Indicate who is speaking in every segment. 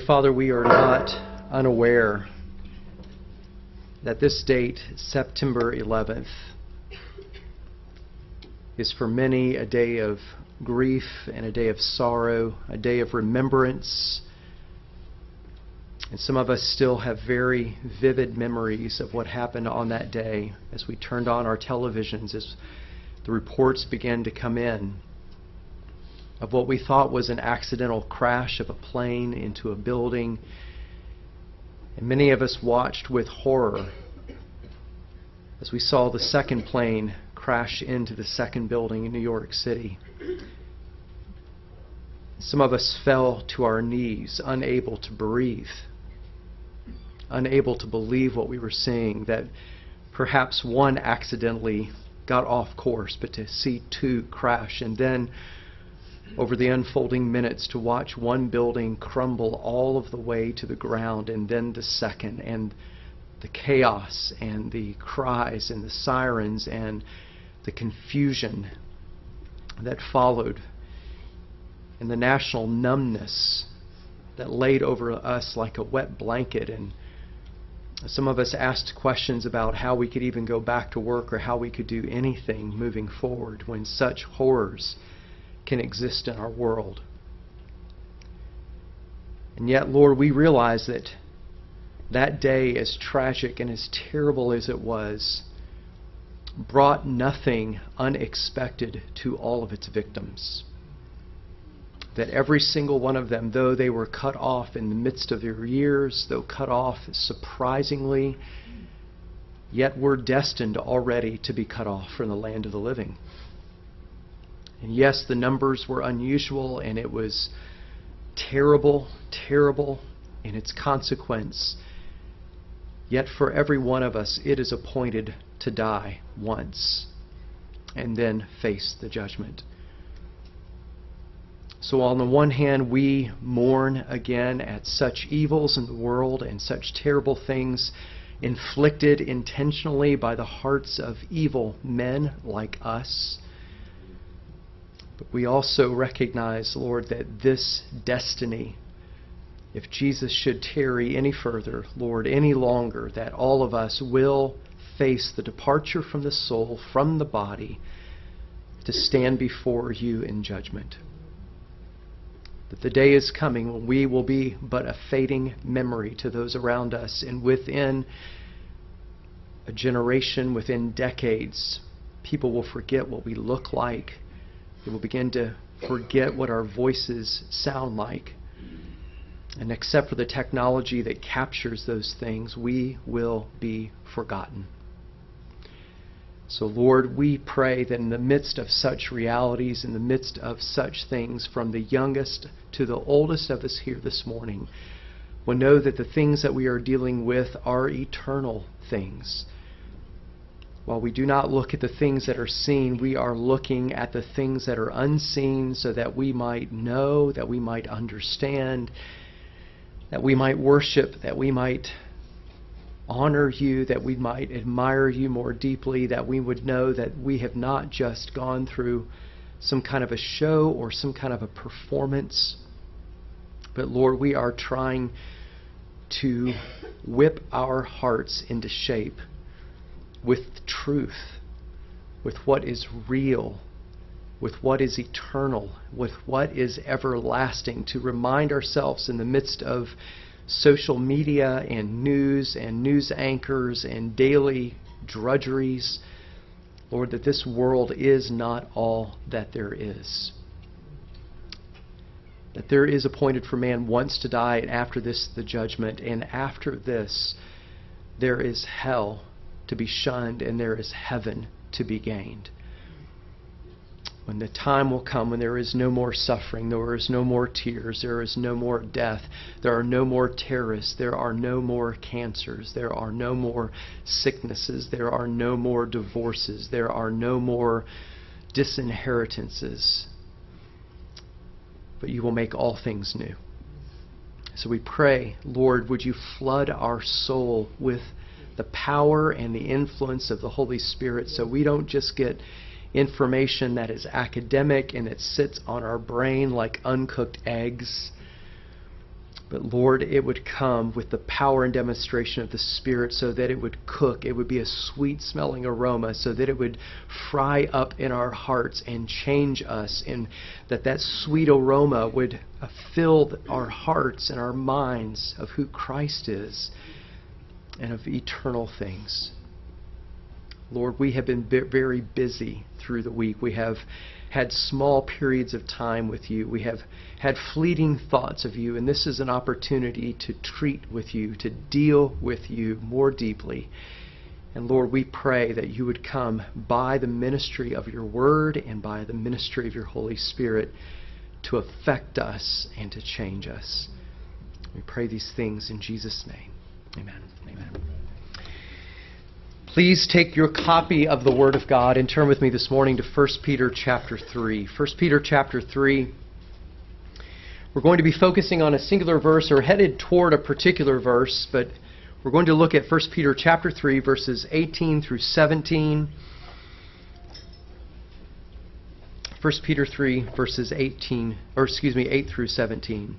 Speaker 1: Father, we are not unaware that this date, September 11th, is for many a day of grief and a day of sorrow, a day of remembrance. And some of us still have very vivid memories of what happened on that day as we turned on our televisions, as the reports began to come in of what we thought was an accidental crash of a plane into a building. And many of us watched with horror as we saw the second plane crash into the second building in New York City. Some of us fell to our knees, unable to breathe, unable to believe what we were seeing, that perhaps one accidentally got off course, but to see two crash, and then over the unfolding minutes to watch one building crumble all of the way to the ground, and then the second, and the chaos and the cries and the sirens and the confusion that followed, and the national numbness that laid over us like a wet blanket. And some of us asked questions about how we could even go back to work or how we could do anything moving forward when such horrors can exist in our world. And yet, Lord, we realize that that day, as tragic and as terrible as it was, brought nothing unexpected to all of its victims. That every single one of them, though they were cut off in the midst of their years, though cut off surprisingly, yet were destined already to be cut off from the land of the living. And yes, the numbers were unusual, and it was terrible, terrible in its consequence. Yet for every one of us, it is appointed to die once and then face the judgment. So on the one hand, we mourn again at such evils in the world and such terrible things inflicted intentionally by the hearts of evil men like us. But we also recognize, Lord, that this destiny, if Jesus should tarry any further, Lord, any longer, that all of us will face the departure from the soul, from the body, to stand before you in judgment. That the day is coming when we will be but a fading memory to those around us, and within a generation, within decades, people will forget what we look like. They will begin to forget what our voices sound like. And except for the technology that captures those things, we will be forgotten. So, Lord, we pray that in the midst of such realities, in the midst of such things, from the youngest to the oldest of us here this morning, will know that the things that we are dealing with are eternal things. While we do not look at the things that are seen, we are looking at the things that are unseen, so that we might know, that we might understand, that we might worship, that we might honor you, that we might admire you more deeply, that we would know that we have not just gone through some kind of a show or some kind of a performance, but Lord, we are trying to whip our hearts into shape with truth, with what is real, with what is eternal, with what is everlasting, to remind ourselves in the midst of social media and news anchors and daily drudgeries, Lord, that this world is not all that there is. That there is appointed for man once to die, and after this the judgment, and after this there is hell to be shunned, and there is heaven to be gained. When the time will come when there is no more suffering, there is no more tears, there is no more death, there are no more terrorists, there are no more cancers, there are no more sicknesses, there are no more divorces, there are no more disinheritances. But you will make all things new. So we pray, Lord, would you flood our soul with the power and the influence of the Holy Spirit, so we don't just get information that is academic and that sits on our brain like uncooked eggs, But Lord, it would come with the power and demonstration of the Spirit so that it would cook. It would be a sweet-smelling aroma so that it would fry up in our hearts and change us, and that sweet aroma would fill our hearts and our minds of who Christ is and of eternal things. Lord, we have been very busy through the week. We have had small periods of time with you. We have had fleeting thoughts of you, and this is an opportunity to treat with you, to deal with you more deeply. And Lord, we pray that you would come by the ministry of your word and by the ministry of your Holy Spirit to affect us and to change us. We pray these things in Jesus' name. Amen. Amen. Please take your copy of the Word of God and turn with me this morning to 1 Peter chapter 3. 1 Peter chapter 3. We're going to be focusing on a singular verse or headed toward a particular verse, but we're going to look at 1 Peter chapter 3, verses 18 through 17. 1 Peter 3, verses 8 through 17.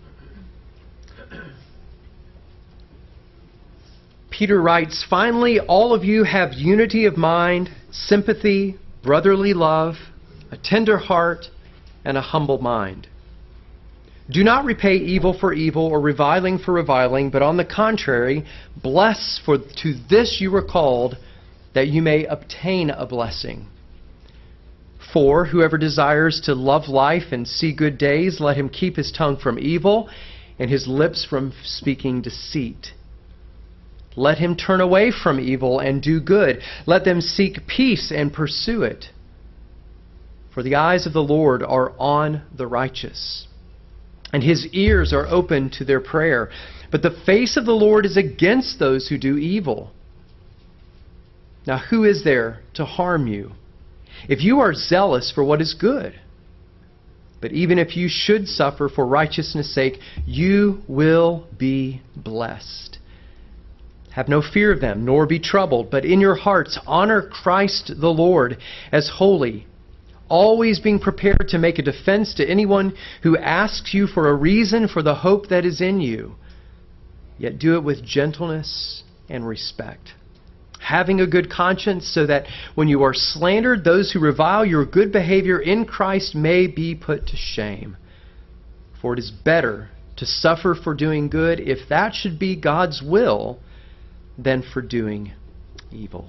Speaker 1: Peter writes, "Finally, all of you have unity of mind, sympathy, brotherly love, a tender heart, and a humble mind. Do not repay evil for evil or reviling for reviling, but on the contrary, bless, for to this you were called, that you may obtain a blessing. For whoever desires to love life and see good days, let him keep his tongue from evil and his lips from speaking deceit. Let him turn away from evil and do good. Let them seek peace and pursue it. For the eyes of the Lord are on the righteous, and his ears are open to their prayer. But the face of the Lord is against those who do evil. Now who is there to harm you, if you are zealous for what is good? But even if you should suffer for righteousness' sake, you will be blessed. Have no fear of them, nor be troubled, but in your hearts honor Christ the Lord as holy, always being prepared to make a defense to anyone who asks you for a reason for the hope that is in you. Yet do it with gentleness and respect, having a good conscience, so that when you are slandered, those who revile your good behavior in Christ may be put to shame. For it is better to suffer for doing good, if that should be God's will, than for doing evil."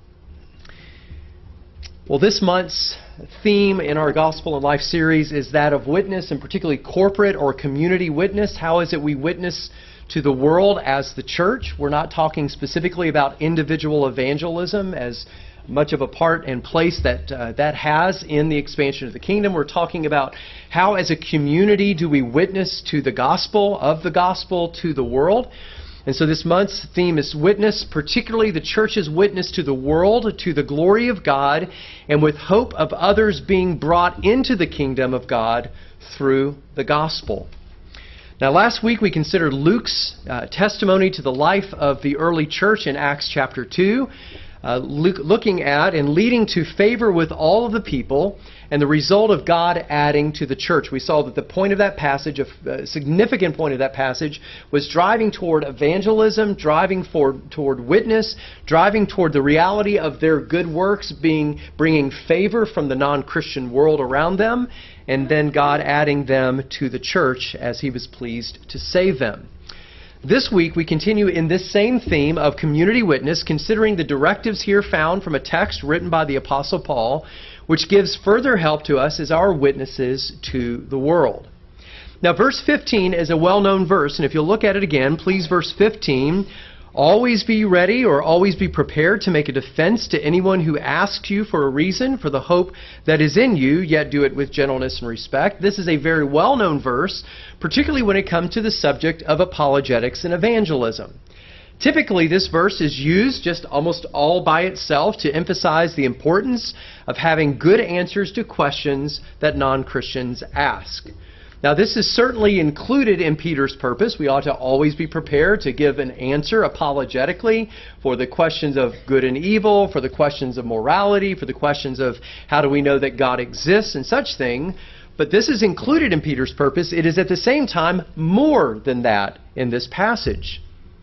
Speaker 1: Well, this month's theme in our Gospel and Life series is that of witness, and particularly corporate or community witness. How is it we witness to the world as the church? We're not talking specifically about individual evangelism, as much of a part and place that that has in the expansion of the kingdom. We're talking about how as a community do we witness to the gospel, of the gospel to the world. And so this month's theme is witness, particularly the church's witness to the world, to the glory of God, and with hope of others being brought into the kingdom of God through the gospel. Now, last week we considered Luke's testimony to the life of the early church in Acts chapter 2, Luke looking at and leading to favor with all of the people, and the result of God adding to the church. We saw that the point of that passage, a significant point of that passage, was driving toward evangelism, driving toward witness, driving toward the reality of their good works bringing favor from the non-Christian world around them, and then God adding them to the church as he was pleased to save them. This week we continue in this same theme of community witness, considering the directives here found from a text written by the Apostle Paul, which gives further help to us as our witnesses to the world. Now, verse 15 is a well-known verse, and if you'll look at it again, please, verse 15, "Always be ready," or always be prepared to make a defense to anyone who asks you for a reason for the hope that is in you, yet do it with gentleness and respect. This is a very well-known verse, particularly when it comes to the subject of apologetics and evangelism. Typically, this verse is used just almost all by itself to emphasize the importance of having good answers to questions that non-Christians ask. Now, this is certainly included in Peter's purpose. We ought to always be prepared to give an answer apologetically for the questions of good and evil, for the questions of morality, for the questions of how do we know that God exists and such thing. But this is included in Peter's purpose. It is at the same time more than that in this passage.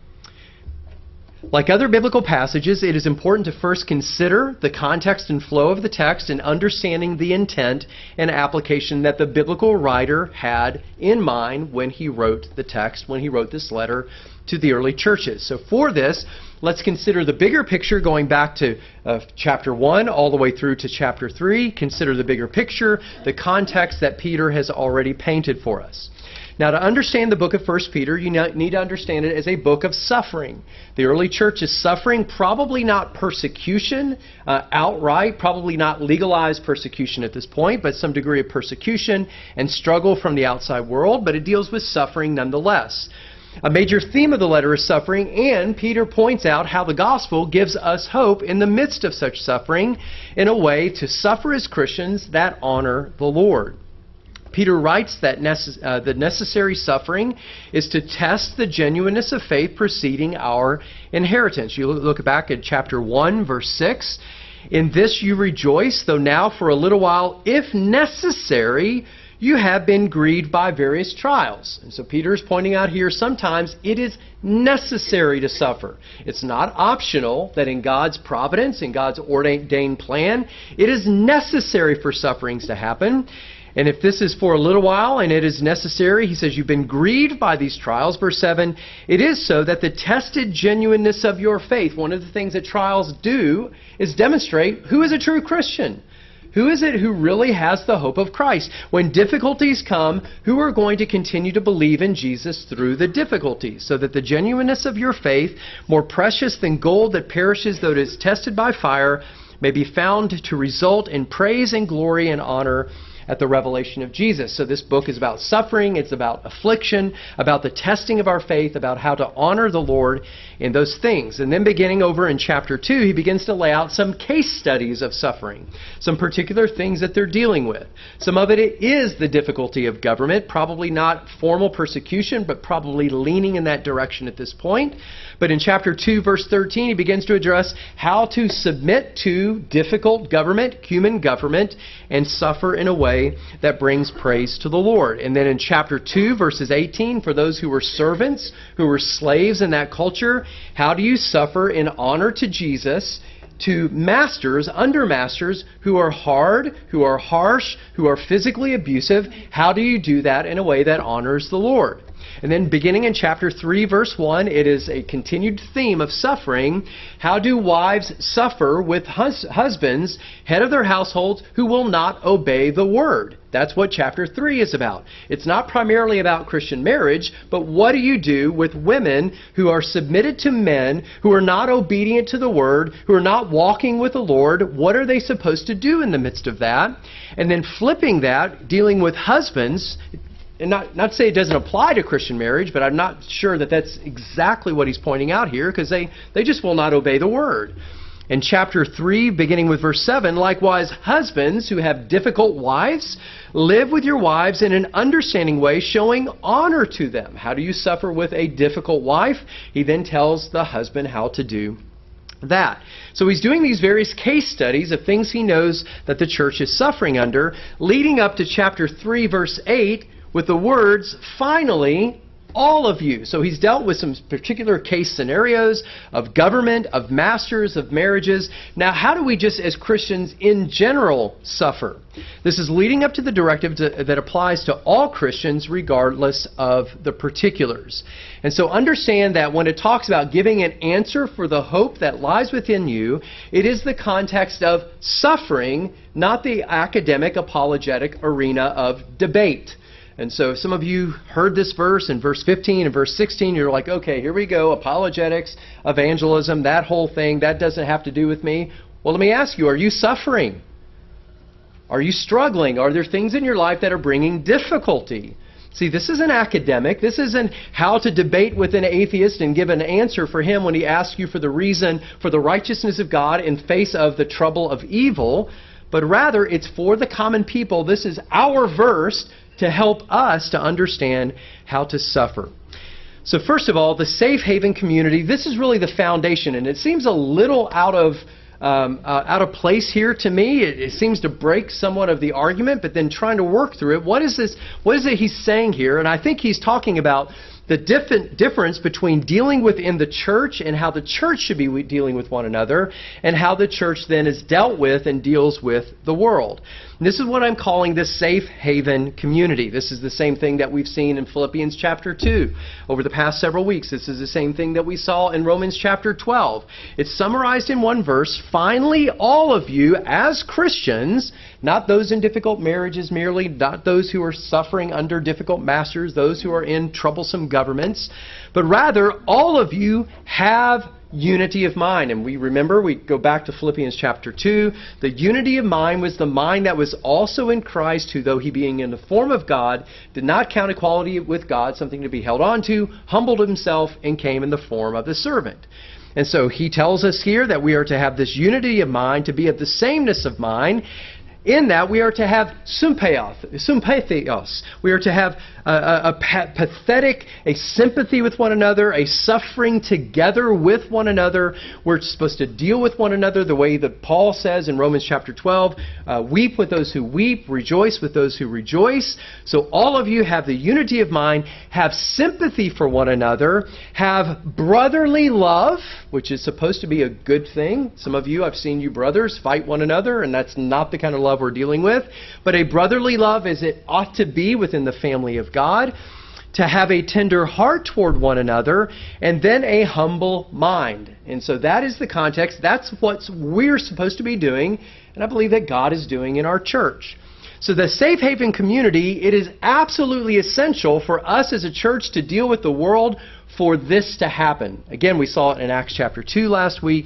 Speaker 1: Like other biblical passages, it is important to first consider the context and flow of the text and understanding the intent and application that the biblical writer had in mind when he wrote the text, when he wrote this letter to the early churches. So for this, let's consider the bigger picture going back to chapter 1 all the way through to chapter 3. Consider the bigger picture, the context that Peter has already painted for us. Now, to understand the book of 1 Peter, you need to understand it as a book of suffering. The early church is suffering, probably not persecution outright, probably not legalized persecution at this point, but some degree of persecution and struggle from the outside world, but it deals with suffering nonetheless. A major theme of the letter is suffering, and Peter points out how the gospel gives us hope in the midst of such suffering in a way to suffer as Christians that honor the Lord. Peter writes that the necessary suffering is to test the genuineness of faith preceding our inheritance. You look back at chapter 1, verse 6. In this you rejoice, though now for a little while, if necessary, you have been grieved by various trials. And so Peter is pointing out here sometimes it is necessary to suffer. It's not optional that in God's providence, in God's ordained plan, it is necessary for sufferings to happen. And if this is for a little while and it is necessary, he says, you've been grieved by these trials. Verse 7, it is so that the tested genuineness of your faith, one of the things that trials do is demonstrate who is a true Christian. Who is it who really has the hope of Christ? When difficulties come, who are going to continue to believe in Jesus through the difficulties? So that the genuineness of your faith, more precious than gold that perishes though it is tested by fire, may be found to result in praise and glory and honor at the revelation of Jesus. So this book is about suffering, it's about affliction, about the testing of our faith, about how to honor the Lord in those things. And then beginning over in chapter 2, he begins to lay out some case studies of suffering, some particular things that they're dealing with. Some of it is the difficulty of government, probably not formal persecution, but probably leaning in that direction at this point. But in chapter 2, verse 13, he begins to address how to submit to difficult government, human government, and suffer in a way that brings praise to the Lord. And then in chapter 2, verses 18, for those who were servants, who were slaves in that culture, how do you suffer in honor to Jesus to masters, under masters, who are hard, who are harsh, who are physically abusive? How do you do that in a way that honors the Lord? And then beginning in chapter 3, verse 1, it is a continued theme of suffering. How do wives suffer with husbands, head of their households, who will not obey the word? That's what chapter 3 is about. It's not primarily about Christian marriage, but what do you do with women who are submitted to men, who are not obedient to the word, who are not walking with the Lord? What are they supposed to do in the midst of that? And then flipping that, dealing with husbands. And not to say it doesn't apply to Christian marriage, but I'm not sure that that's exactly what he's pointing out here, because they just will not obey the word. In chapter 3, beginning with verse 7, likewise, husbands who have difficult wives, live with your wives in an understanding way, showing honor to them. How do you suffer with a difficult wife? He then tells the husband how to do that. So he's doing these various case studies of things he knows that the church is suffering under, leading up to chapter 3, verse 8, with the words, finally, all of you. So he's dealt with some particular case scenarios of government, of masters, of marriages. Now, how do we just as Christians in general suffer? This is leading up to the directive that applies to all Christians regardless of the particulars. And so understand that when it talks about giving an answer for the hope that lies within you, it is the context of suffering, not the academic apologetic arena of debate. And so some of you heard this verse in verse 15 and verse 16. You're like, okay, here we go. Apologetics, evangelism, that whole thing, that doesn't have to do with me. Well, let me ask you, are you suffering? Are you struggling? Are there things in your life that are bringing difficulty? See, this isn't academic. This isn't how to debate with an atheist and give an answer for him when he asks you for the reason for the righteousness of God in face of the trouble of evil. But rather, it's for the common people. This is our verse to help us to understand how to suffer. So first of all, the safe haven community, this is really the foundation, and it seems a little out of out of place here to me. It seems to break somewhat of the argument, but then trying to work through it. What is this? What is it he's saying here? And I think he's talking about the difference between dealing within the church and how the church should be dealing with one another, and how the church then is dealt with and deals with the world. And this is what I'm calling the safe haven community. This is the same thing that we've seen in Philippians chapter 2 over the past several weeks. This is the same thing that we saw in Romans chapter 12. It's summarized in one verse. Finally, all of you as Christians, not those in difficult marriages merely, not those who are suffering under difficult masters, those who are in troublesome governments, but rather all of you have unity of mind. And we go back to Philippians chapter 2, the unity of mind was the mind that was also in Christ, who though he being in the form of God, did not count equality with God something to be held on to, humbled himself and came in the form of the servant. And so he tells us here that we are to have this unity of mind, to be of the sameness of mind. In that, we are to have sympatheos. We are to have a sympathy with one another, a suffering together with one another. We're supposed to deal with one another the way that Paul says in Romans chapter 12, weep with those who weep, rejoice with those who rejoice. So all of you have the unity of mind, have sympathy for one another, have brotherly love, which is supposed to be a good thing. Some of you, I've seen you brothers fight one another, and that's not the kind of love we're dealing with. But a brotherly love as it ought to be within the family of God, to have a tender heart toward one another, and then a humble mind. And so that is the context. That's what we're supposed to be doing, and I believe that God is doing in our church. So the Safe Haven community, it is absolutely essential for us as a church to deal with the world for this to happen. Again, we saw it in Acts chapter 2 last week,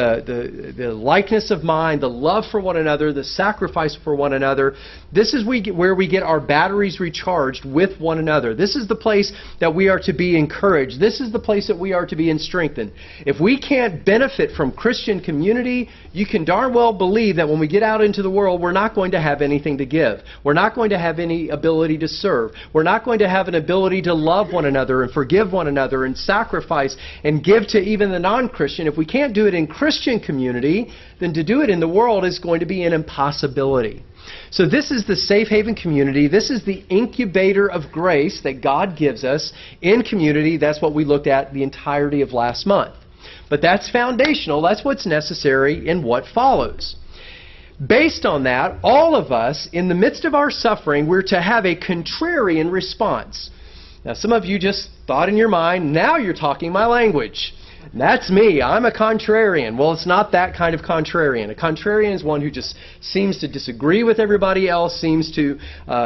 Speaker 1: the likeness of mind, the love for one another, the sacrifice for one another. This is where we get our batteries recharged with one another. This is the place that we are to be encouraged. This is the place that we are to be strengthened. If we can't benefit from Christian community, you can darn well believe that when we get out into the world, we're not going to have anything to give. We're not going to have any ability to serve. We're not going to have an ability to love one another and forgive one another and sacrifice and give to even the non-Christian. If we can't do it in Christian community, then to do it in the world is going to be an impossibility. So this is the Safe Haven community. This is the incubator of grace that God gives us in community. That's what we looked at the entirety of last month. But that's foundational. That's what's necessary in what follows. Based on that, all of us, in the midst of our suffering, we're to have a contrarian response. Now, some of you just thought in your mind, now you're talking my language. That's me. I'm a contrarian. Well, it's not that kind of contrarian. A contrarian is one who just seems to disagree with everybody else, seems to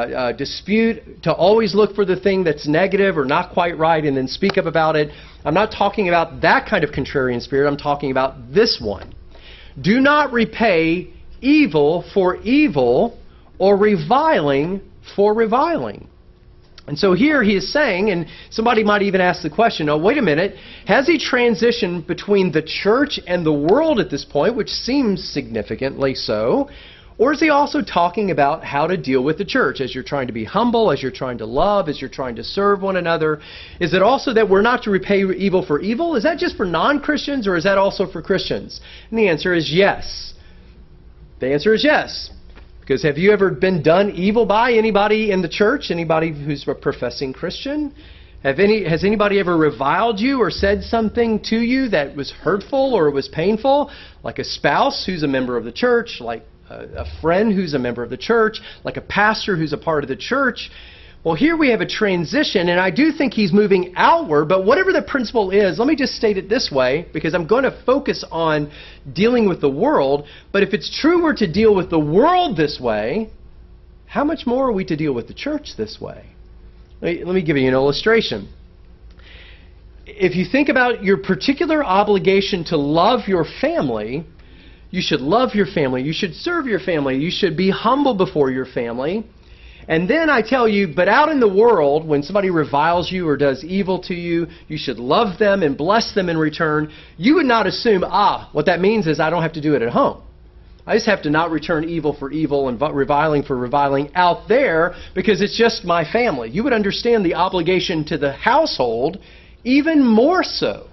Speaker 1: dispute, to always look for the thing that's negative or not quite right and then speak up about it. I'm not talking about that kind of contrarian spirit. I'm talking about this one. Do not repay evil for evil or reviling for reviling. And so here he is saying, and somebody might even ask the question, oh, wait a minute, has he transitioned between the church and the world at this point, which seems significantly so, or is he also talking about how to deal with the church as you're trying to be humble, as you're trying to love, as you're trying to serve one another? Is it also that we're not to repay evil for evil? Is that just for non-Christians, or is that also for Christians? And the answer is yes. The answer is yes. Because have you ever been done evil by anybody in the church? Anybody who's a professing Christian? Has anybody ever reviled you or said something to you that was hurtful or was painful? Like a spouse who's a member of the church, like a friend who's a member of the church, like a pastor who's a part of the church. Well, here we have a transition, and I do think he's moving outward, but whatever the principle is, let me just state it this way, because I'm going to focus on dealing with the world, but if it's true we're to deal with the world this way, how much more are we to deal with the church this way? Let me give you an illustration. If you think about your particular obligation to love your family, you should love your family, you should serve your family, you should be humble before your family. And then I tell you, but out in the world, when somebody reviles you or does evil to you, you should love them and bless them in return. You would not assume, what that means is I don't have to do it at home. I just have to not return evil for evil and reviling for reviling out there because it's just my family. You would understand the obligation to the household even more so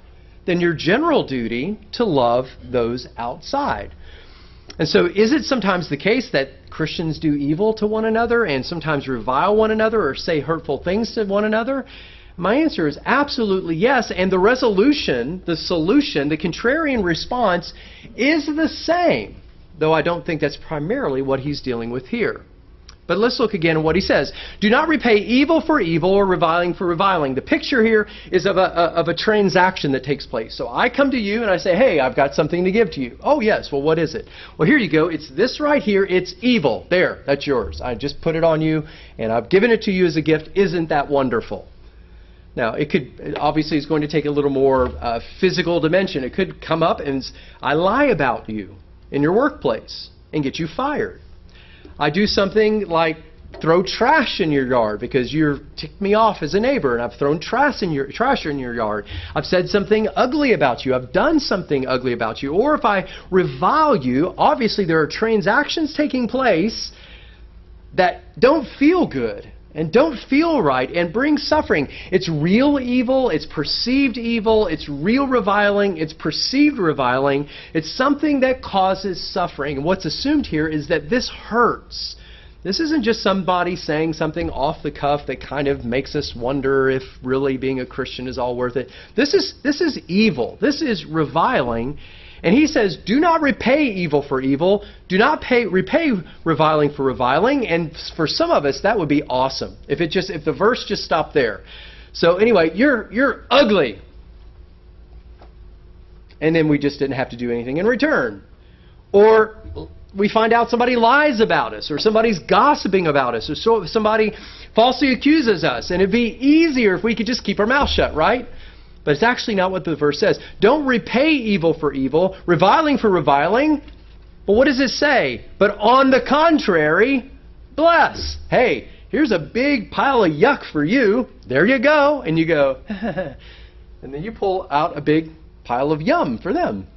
Speaker 1: than your general duty to love those outside. And so is it sometimes the case that Christians do evil to one another and sometimes revile one another or say hurtful things to one another? My answer is absolutely yes. And the resolution, the solution, the contrarian response is the same, though I don't think that's primarily what he's dealing with here. But let's look again at what he says. Do not repay evil for evil or reviling for reviling. The picture here is of a transaction that takes place. So I come to you and I say, hey, I've got something to give to you. Oh, yes. Well, what is it? Well, here you go. It's this right here. It's evil. There. That's yours. I just put it on you and I've given it to you as a gift. Isn't that wonderful? Now, it could, obviously, it's going to take a little more physical dimension. It could come up and I lie about you in your workplace and get you fired. I do something like throw trash in your yard because you've ticked me off as a neighbor and I've thrown trash in your yard. I've said something ugly about you. I've done something ugly about you. Or if I revile you, obviously there are transactions taking place that don't feel good and don't feel right and bring suffering. It's real evil, it's perceived evil, it's real reviling, it's perceived reviling. It's something that causes suffering. And what's assumed here is that this hurts. This isn't just somebody saying something off the cuff that kind of makes us wonder if really being a Christian is all worth it. This is evil. This is reviling. And he says, do not repay evil for evil. Do not repay reviling for reviling. And for some of us, that would be awesome if the verse just stopped there. So anyway, you're ugly. And then we just didn't have to do anything in return. Or we find out somebody lies about us, or somebody's gossiping about us, or somebody falsely accuses us. And it'd be easier if we could just keep our mouth shut, right? But it's actually not what the verse says. Don't repay evil for evil, reviling for reviling. But what does it say? But on the contrary, bless. Hey, here's a big pile of yuck for you. There you go. And you go, and then you pull out a big pile of yum for them.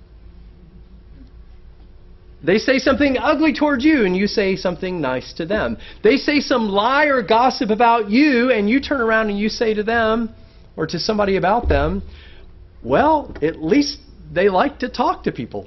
Speaker 1: They say something ugly towards you, and you say something nice to them. They say some lie or gossip about you, and you turn around and you say to them, or to somebody about them, well, at least they like to talk to people.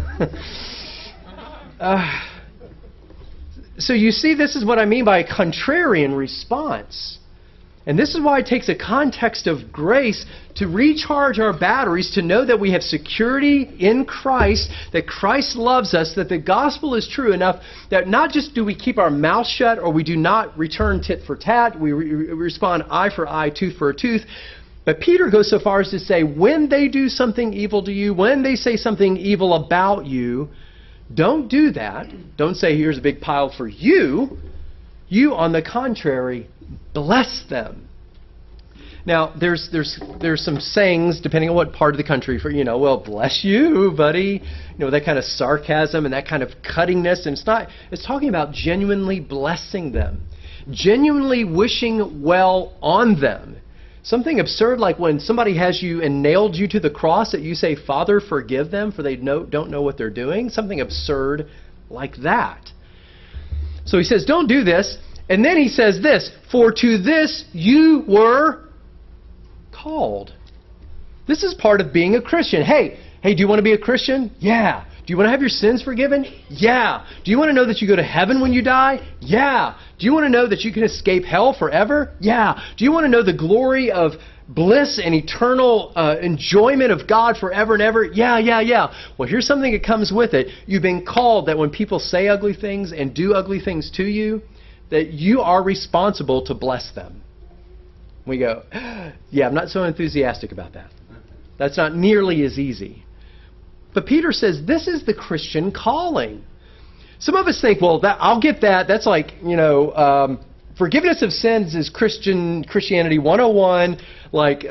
Speaker 1: So you see, this is what I mean by a contrarian response. And this is why it takes a context of grace to recharge our batteries, to know that we have security in Christ, that Christ loves us, that the gospel is true enough that not just do we keep our mouth shut or we do not return tit for tat, we respond eye for eye, tooth for a tooth. But Peter goes so far as to say, when they do something evil to you, when they say something evil about you, don't do that. Don't say, here's a big pile for you. You, on the contrary, bless them. Now, there's some sayings, depending on what part of the country, for, well, bless you, buddy. That kind of sarcasm and that kind of cuttingness. And it's talking about genuinely blessing them, genuinely wishing well on them. Something absurd like when somebody has you and nailed you to the cross that you say, Father, forgive them, for they don't know what they're doing. Something absurd like that. So he says, don't do this. And then he says this, for to this you were called. This is part of being a Christian. Hey, do you want to be a Christian? Yeah. Do you want to have your sins forgiven? Yeah. Do you want to know that you go to heaven when you die? Yeah. Do you want to know that you can escape hell forever? Yeah. Do you want to know the glory of bliss and eternal enjoyment of God forever and ever? Yeah. Well, here's something that comes with it. You've been called that when people say ugly things and do ugly things to you, that you are responsible to bless them. We go, yeah, I'm not so enthusiastic about that. That's not nearly as easy. But Peter says this is the Christian calling. Some of us think, well, I'll get that. That's like, forgiveness of sins is Christianity 101. Like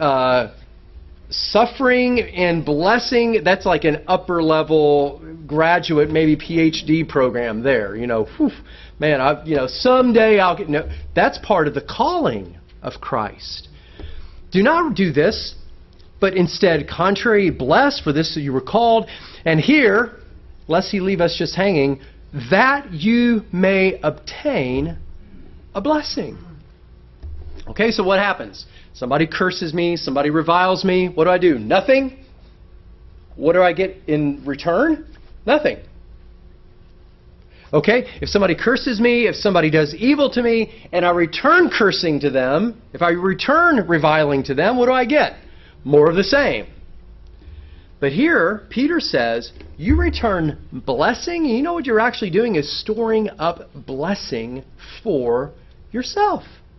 Speaker 1: suffering and blessing, that's like an upper level graduate, maybe PhD program there. Someday I'll get. No, that's part of the calling of Christ. Do not do this, but instead, contrary, bless, for this you were called. And here, lest he leave us just hanging, that you may obtain a blessing. Okay, so what happens? Somebody curses me, somebody reviles me. What do? Nothing. what do I get in return? Nothing. Okay? If somebody curses me, if somebody does evil to me, and I return cursing to them, if I return reviling to them, what do I get? More of the same. But here, Peter says, you return blessing, and you know what you're actually doing is storing up blessing for yourself.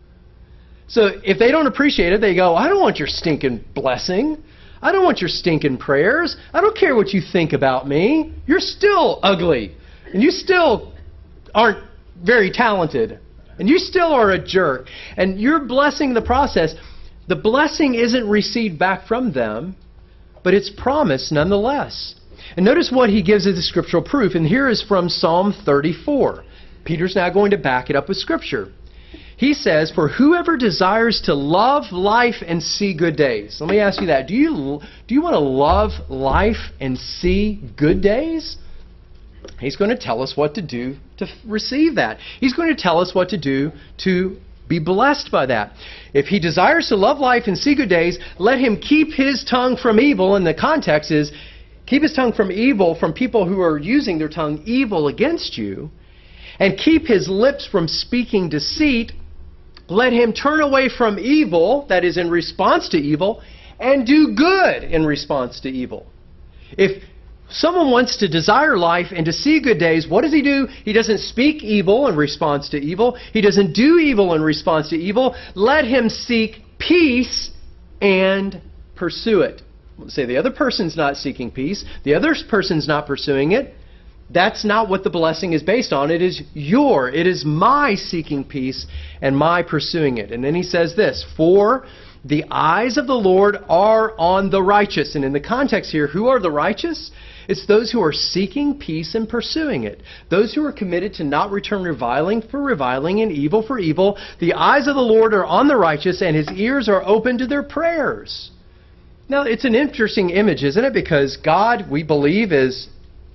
Speaker 1: So if they don't appreciate it, they go, I don't want your stinking blessing. I don't want your stinking prayers. I don't care what you think about me. You're still ugly. And you still aren't very talented. And you still are a jerk. And you're blessing the process. The blessing isn't received back from them, but it's promised nonetheless. And notice what he gives as the scriptural proof. And here is from Psalm 34. Peter's now going to back it up with Scripture. He says, for whoever desires to love life and see good days. Let me ask you that. Do you want to love life and see good days? He's going to tell us what to do to receive that. He's going to tell us what to do to be blessed by that. If he desires to love life and see good days, let him keep his tongue from evil. And the context is, keep his tongue from evil, from people who are using their tongue evil against you. And keep his lips from speaking deceit. Let him turn away from evil, that is in response to evil, and do good in response to evil. If someone wants to desire life and to see good days, what does he do? He doesn't speak evil in response to evil. He doesn't do evil in response to evil. Let him seek peace and pursue it. Say the other person's not seeking peace. The other person's not pursuing it. That's not what the blessing is based on. It is my seeking peace and my pursuing it. And then he says this, for the eyes of the Lord are on the righteous. And in the context here, who are the righteous? It's those who are seeking peace and pursuing it. Those who are committed to not return reviling for reviling and evil for evil. The eyes of the Lord are on the righteous, and his ears are open to their prayers. Now, it's an interesting image, isn't it? Because God, we believe, is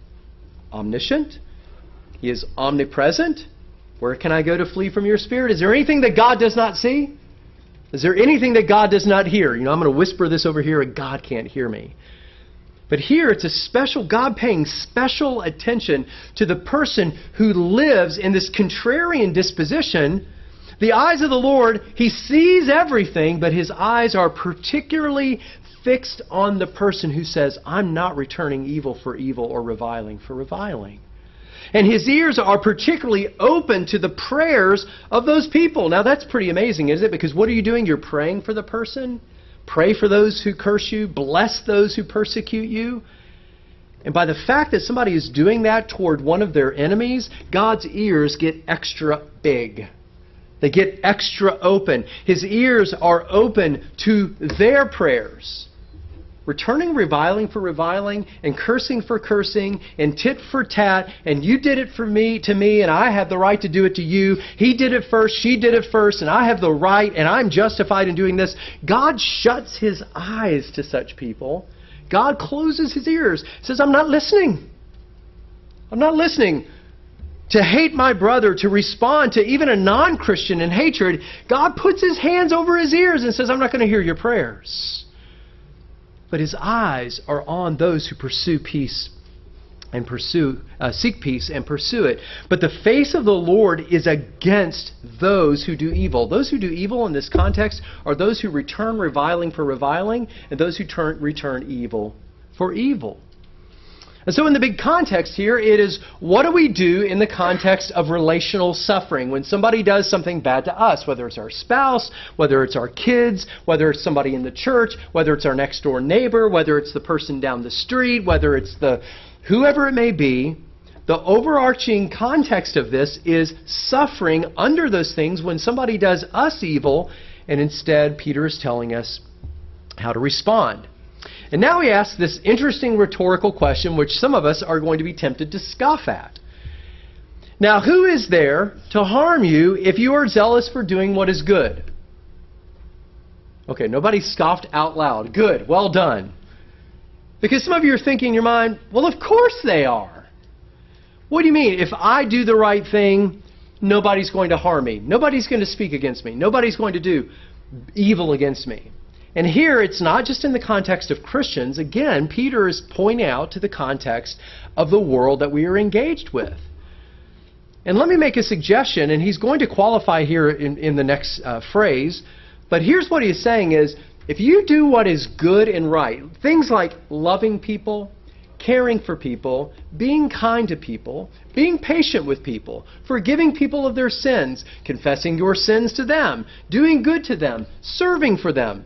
Speaker 1: omniscient. He is omnipresent. Where can I go to flee from your spirit? Is there anything that God does not see? Is there anything that God does not hear? I'm going to whisper this over here and God can't hear me. But here it's a special, God paying special attention to the person who lives in this contrarian disposition. The eyes of the Lord, he sees everything, but his eyes are particularly fixed on the person who says, I'm not returning evil for evil or reviling for reviling. And his ears are particularly open to the prayers of those people. Now that's pretty amazing, isn't it? Because what are you doing? You're praying for the person. Pray for those who curse you. Bless those who persecute you. And by the fact that somebody is doing that toward one of their enemies, God's ears get extra big. They get extra open. His ears are open to their prayers. Returning reviling for reviling and cursing for cursing and tit for tat, and you did it to me and I have the right to do it to you. He did it first, she did it first, and I have the right and I'm justified in doing this. God shuts his eyes to such people. God closes his ears, says, I'm not listening. I'm not listening. To hate my brother, to respond to even a non-Christian in hatred, God puts his hands over his ears and says, I'm not going to hear your prayers. But his eyes are on those who pursue peace and seek peace and pursue it. But the face of the Lord is against those who do evil. Those who do evil in this context are those who return reviling for reviling and those who return evil for evil. And so in the big context here, it is what do we do in the context of relational suffering? When somebody does something bad to us, whether it's our spouse, whether it's our kids, whether it's somebody in the church, whether it's our next door neighbor, whether it's the person down the street, whether it's whoever it may be, the overarching context of this is suffering under those things when somebody does us evil, and instead Peter is telling us how to respond. And now he asks this interesting rhetorical question, which some of us are going to be tempted to scoff at. Now, who is there to harm you if you are zealous for doing what is good? Okay, nobody scoffed out loud. Good, well done. Because some of you are thinking in your mind, well, of course they are. What do you mean? If I do the right thing, nobody's going to harm me. Nobody's going to speak against me. Nobody's going to do evil against me.
Speaker 2: And here, it's not just in the context of Christians. Again, Peter is pointing out to the context of the world that we are engaged with. And let me make a suggestion, and he's going to qualify here in the next phrase, but here's what he's saying is, if you do what is good and right, things like loving people, caring for people, being kind to people, being patient with people, forgiving people of their sins, confessing your sins to them, doing good to them, serving them,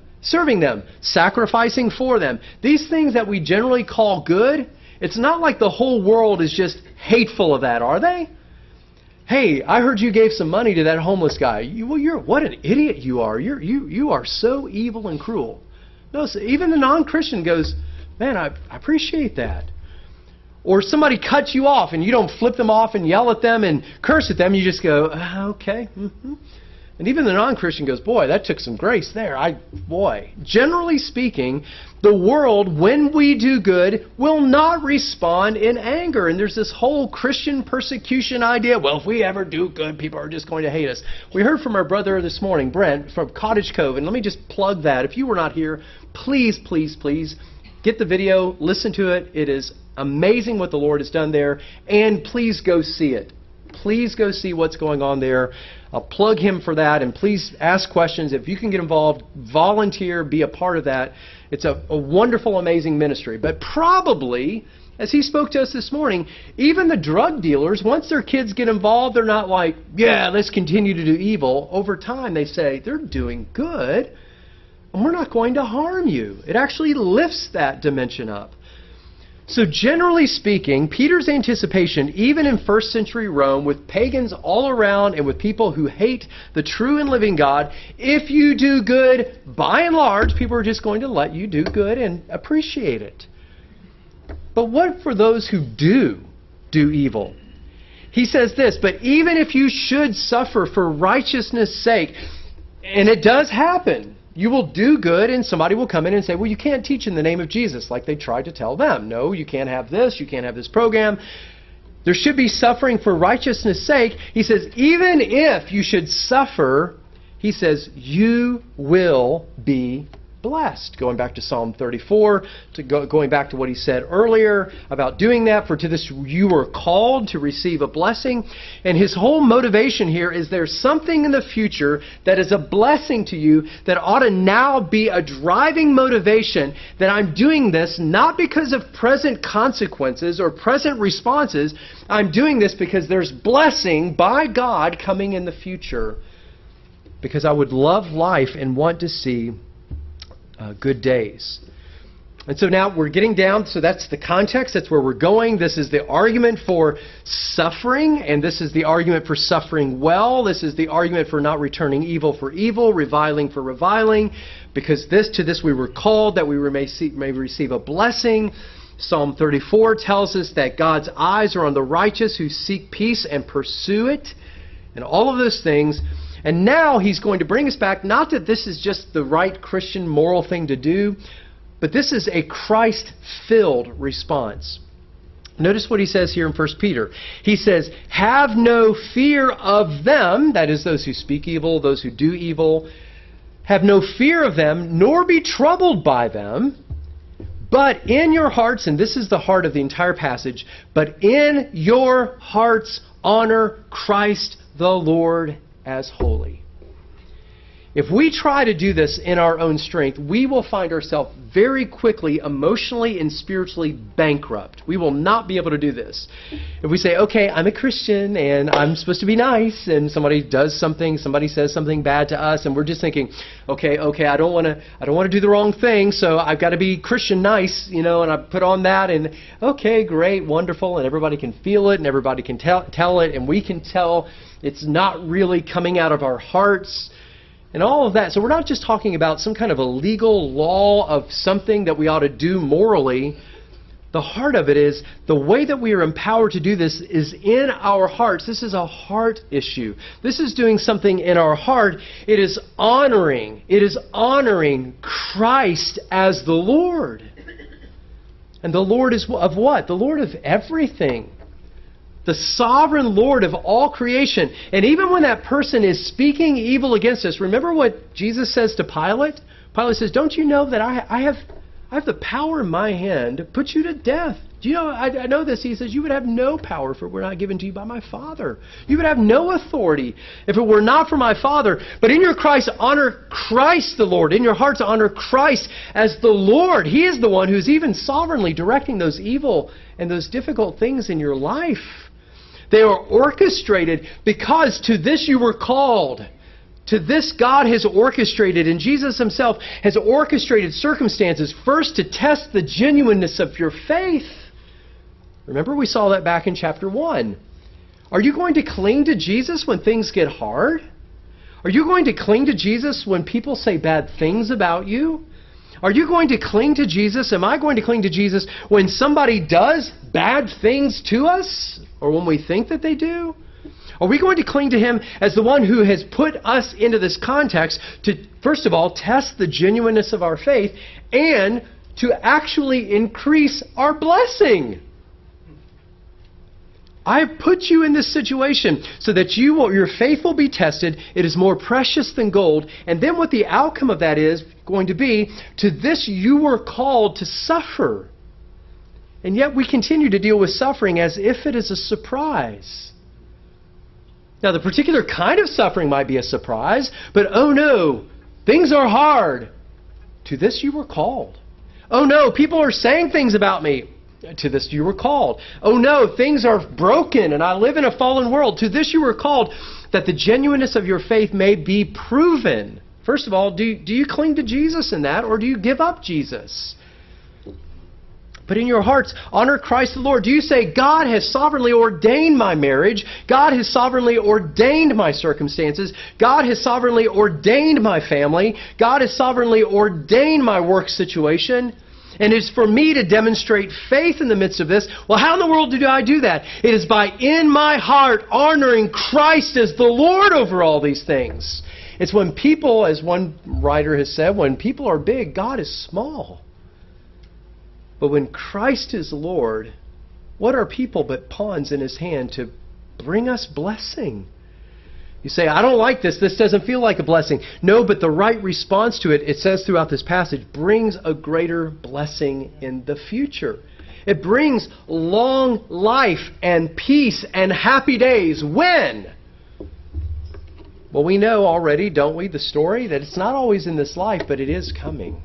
Speaker 2: sacrificing for them. These things that we generally call good, it's not like the whole world is just hateful of that, are they? Hey, I heard you gave some money to that homeless guy. What an idiot you are. You are so evil and cruel. No, so even the non-Christian goes, man, I appreciate that. Or somebody cuts you off and you don't flip them off and yell at them and curse at them. You just go, okay. Mm-hmm. And even the non-Christian goes, boy, that took some grace there. Generally speaking, the world, when we do good, will not respond in anger. And there's this whole Christian persecution idea. Well, if we ever do good, people are just going to hate us. We heard from our brother this morning, Brent, from Cottage Cove. And let me just plug that. If you were not here, please, please, please get the video, listen to it. It is amazing what the Lord has done there. And please go see it. Please go see what's going on there. I'll plug him for that, and please ask questions. If you can get involved, volunteer, be a part of that. It's a wonderful, amazing ministry. But probably, as he spoke to us this morning, even the drug dealers, once their kids get involved, they're not like, yeah, let's continue to do evil. Over time, they say, they're doing good, and we're not going to harm you. It actually lifts that dimension up. So generally speaking, Peter's anticipation, even in first century Rome, with pagans all around and with people who hate the true and living God, if you do good, by and large, people are just going to let you do good and appreciate it. But what for those who do evil? He says this, but even if you should suffer for righteousness' sake, and it does happen, you will do good and somebody will come in and say, well, you can't teach in the name of Jesus, like they tried to tell them. No, you can't have this, you can't have this program. There should be suffering for righteousness' sake. He says, even if you should suffer, he says, you will be blessed. Going back to Psalm 34, going back to what he said earlier about doing that, for to this you were called to receive a blessing. And his whole motivation here is there's something in the future that is a blessing to you that ought to now be a driving motivation that I'm doing this not because of present consequences or present responses. I'm doing this because there's blessing by God coming in the future. Because I would love life and want to see good days. And so now we're getting down, so that's the context, that's where we're going. This is the argument for suffering, and this is the argument for suffering well. This is the argument for not returning evil for evil, reviling for reviling, because to this we were called, that we may receive a blessing. Psalm 34 tells us that God's eyes are on the righteous who seek peace and pursue it, and all of those things. And now he's going to bring us back, not that this is just the right Christian moral thing to do, but this is a Christ-filled response. Notice what he says here in 1 Peter. He says, have no fear of them, that is those who speak evil, those who do evil. Have no fear of them, nor be troubled by them. But in your hearts, and this is the heart of the entire passage, but in your hearts honor Christ the Lord as holy. If we try to do this in our own strength, we will find ourselves very quickly emotionally and spiritually bankrupt. We will not be able to do this. If we say, okay, I'm a Christian and I'm supposed to be nice, and somebody does something, somebody says something bad to us, and we're just thinking, okay, I don't want to do the wrong thing, so I've got to be Christian nice, and I put on that, and okay, great, wonderful, and everybody can feel it, and everybody can tell it, and we can tell it's not really coming out of our hearts. And all of that. So we're not just talking about some kind of a legal law of something that we ought to do morally. The heart of it is the way that we are empowered to do this is in our hearts. This is a heart issue. This is doing something in our heart. It is honoring Christ as the Lord. And the Lord is of what? The Lord of everything. The sovereign Lord of all creation. And even when that person is speaking evil against us, remember what Jesus says to Pilate? Pilate says, don't you know that I have the power in my hand to put you to death? Do you know, I know this. He says, you would have no power if it were not given to you by my Father. You would have no authority if it were not for my Father. But in your Christ, honor Christ the Lord. In your hearts, honor Christ as the Lord. He is the one who's even sovereignly directing those evil and those difficult things in your life. They are orchestrated because to this you were called. To this God has orchestrated, and Jesus himself has orchestrated circumstances first to test the genuineness of your faith. Remember, we saw that back in chapter 1. Are you going to cling to Jesus when things get hard? Are you going to cling to Jesus when people say bad things about you? Are you going to cling to Jesus? Am I going to cling to Jesus when somebody does bad things to us? Or when we think that they do? Are we going to cling to him as the one who has put us into this context to, first of all, test the genuineness of our faith and to actually increase our blessing? I have put you in this situation so that your faith will be tested. It is more precious than gold. And then what the outcome of that is going to be, to this you were called to suffer. And yet we continue to deal with suffering as if it is a surprise. Now, the particular kind of suffering might be a surprise, but oh no, things are hard. To this you were called. Oh no, people are saying things about me. To this you were called. Oh no, things are broken and I live in a fallen world. To this you were called, that the genuineness of your faith may be proven. First of all, do you cling to Jesus in that, or do you give up Jesus? But in your hearts, honor Christ the Lord. Do you say, God has sovereignly ordained my marriage. God has sovereignly ordained my circumstances. God has sovereignly ordained my family. God has sovereignly ordained my work situation. And it's for me to demonstrate faith in the midst of this. Well, how in the world do I do that? It is by, in my heart, honoring Christ as the Lord over all these things. It's when people, as one writer has said, when people are big, God is small. But when Christ is Lord, what are people but pawns in his hand to bring us blessing? You say, I don't like this. This doesn't feel like a blessing. No, but the right response to it, it says throughout this passage, brings a greater blessing in the future. It brings long life and peace and happy days. When? Well, we know already, don't we, the story, that it's not always in this life, but it is coming.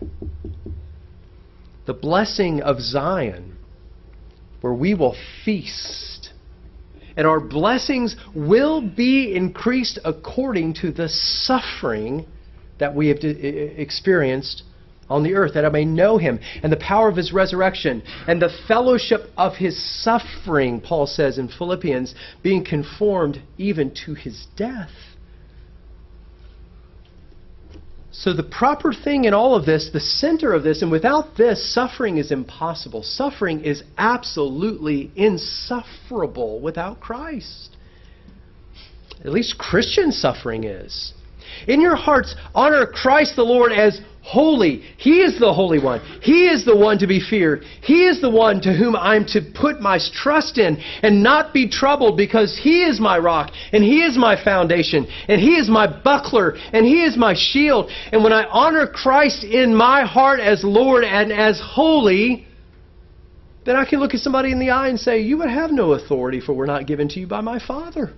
Speaker 2: The blessing of Zion, where we will feast. And our blessings will be increased according to the suffering that we have experienced on the earth, that I may know him and the power of his resurrection and the fellowship of his suffering, Paul says in Philippians, being conformed even to his death. So the proper thing in all of this, the center of this, and without this, suffering is impossible. Suffering is absolutely insufferable without Christ. At least Christian suffering is. In your hearts, honor Christ the Lord as holy. He is the Holy One. He is the one to be feared. He is the one to whom I'm to put my trust in and not be troubled, because He is my rock and He is my foundation and He is my buckler and He is my shield. And when I honor Christ in my heart as Lord and as holy, then I can look at somebody in the eye and say, you would have no authority, for we're not given to you by my Father.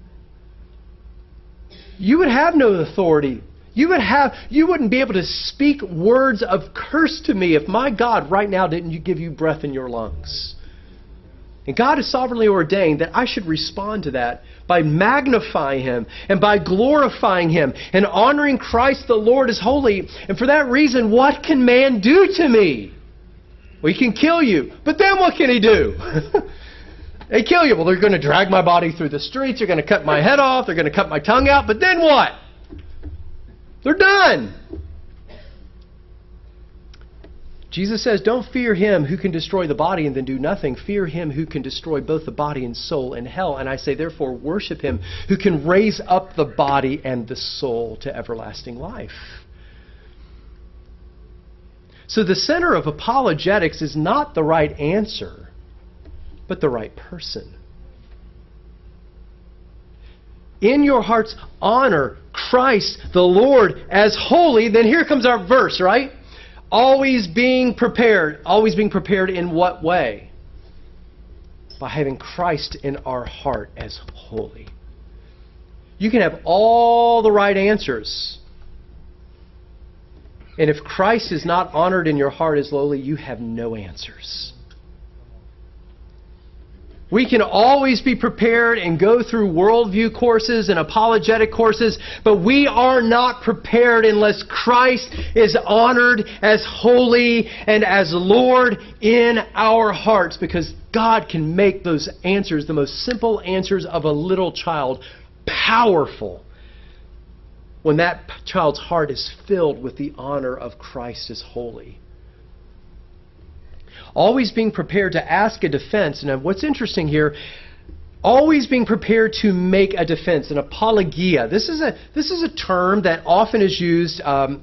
Speaker 2: You would have no authority. You wouldn't be able to speak words of curse to me if my God right now didn't give you breath in your lungs. And God has sovereignly ordained that I should respond to that by magnifying Him and by glorifying Him and honoring Christ the Lord as holy. And for that reason, what can man do to me? Well, he can kill you. But then what can he do? They kill you. Well, they're going to drag my body through the streets. They're going to cut my head off. They're going to cut my tongue out. But then what? They're done. Jesus says, don't fear him who can destroy the body and then do nothing. Fear him who can destroy both the body and soul in hell. And I say, therefore, worship him who can raise up the body and the soul to everlasting life. So the center of apologetics is not the right answer, but the right person. In your hearts, honor Christ the Lord as holy, then here comes our verse, right? Always being prepared. Always being prepared in what way? By having Christ in our heart as holy. You can have all the right answers. And if Christ is not honored in your heart as lowly, you have no answers. We can always be prepared and go through worldview courses and apologetic courses, but we are not prepared unless Christ is honored as holy and as Lord in our hearts, because God can make those answers, the most simple answers of a little child, powerful when that child's heart is filled with the honor of Christ as holy. Always being prepared to ask a defense. Now, what's interesting here, always being prepared to make a defense, an apologia. This is a term that often is used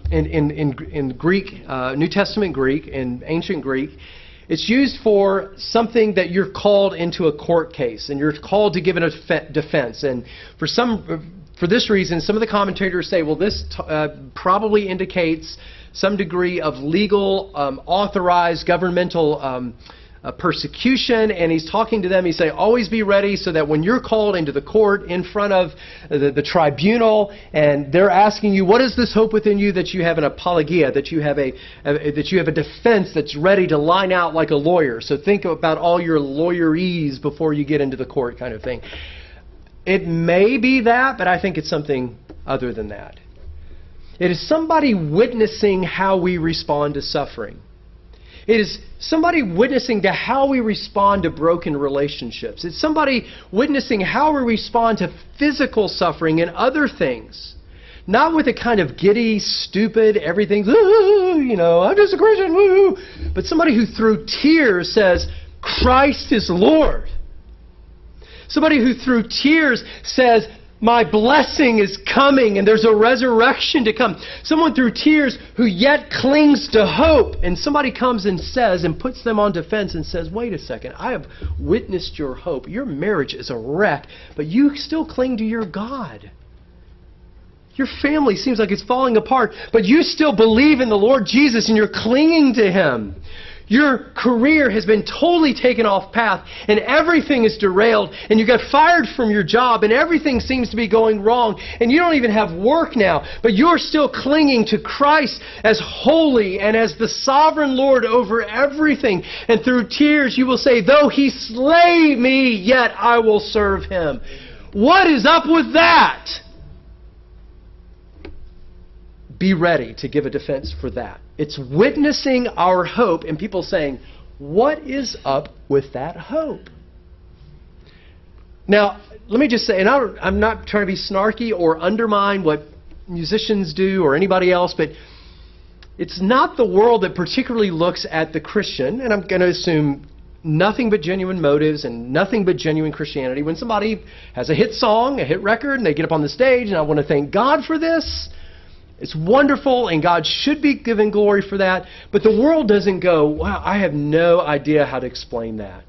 Speaker 2: in Greek, New Testament Greek, in ancient Greek. It's used for something that you're called into a court case, and you're called to give a defense. And for this reason, some of the commentators say, well, this probably indicates some degree of legal, authorized governmental persecution. And he's talking to them. He's saying, always be ready so that when you're called into the court in front of the tribunal, and they're asking you, what is this hope within you, that you have an apologia, that you have a defense that's ready to line out like a lawyer. So think about all your lawyerese before you get into the court, kind of thing. It may be that, but I think it's something other than that. It is somebody witnessing how we respond to suffering. It is somebody witnessing to how we respond to broken relationships. It's somebody witnessing how we respond to physical suffering and other things. Not with a kind of giddy, stupid, everything's, I'm just a Christian, woo. But somebody who through tears says, Christ is Lord. Somebody who through tears says, my blessing is coming and there's a resurrection to come. Someone through tears who yet clings to hope. And somebody comes and says and puts them on defense and says, wait a second, I have witnessed your hope. Your marriage is a wreck, but you still cling to your God. Your family seems like it's falling apart, but you still believe in the Lord Jesus and you're clinging to Him. Your career has been totally taken off path and everything is derailed and you got fired from your job and everything seems to be going wrong and you don't even have work now, but you're still clinging to Christ as holy and as the sovereign Lord over everything. And through tears you will say, though He slay me, yet I will serve Him. What is up with that? Be ready to give a defense for that. It's witnessing our hope and people saying, what is up with that hope? Now, let me just say, and I'm not trying to be snarky or undermine what musicians do or anybody else, but it's not the world that particularly looks at the Christian, and I'm going to assume nothing but genuine motives and nothing but genuine Christianity. When somebody has a hit song, a hit record, and they get up on the stage, and I want to thank God for this, it's wonderful, and God should be given glory for that. But the world doesn't go, wow, I have no idea how to explain that.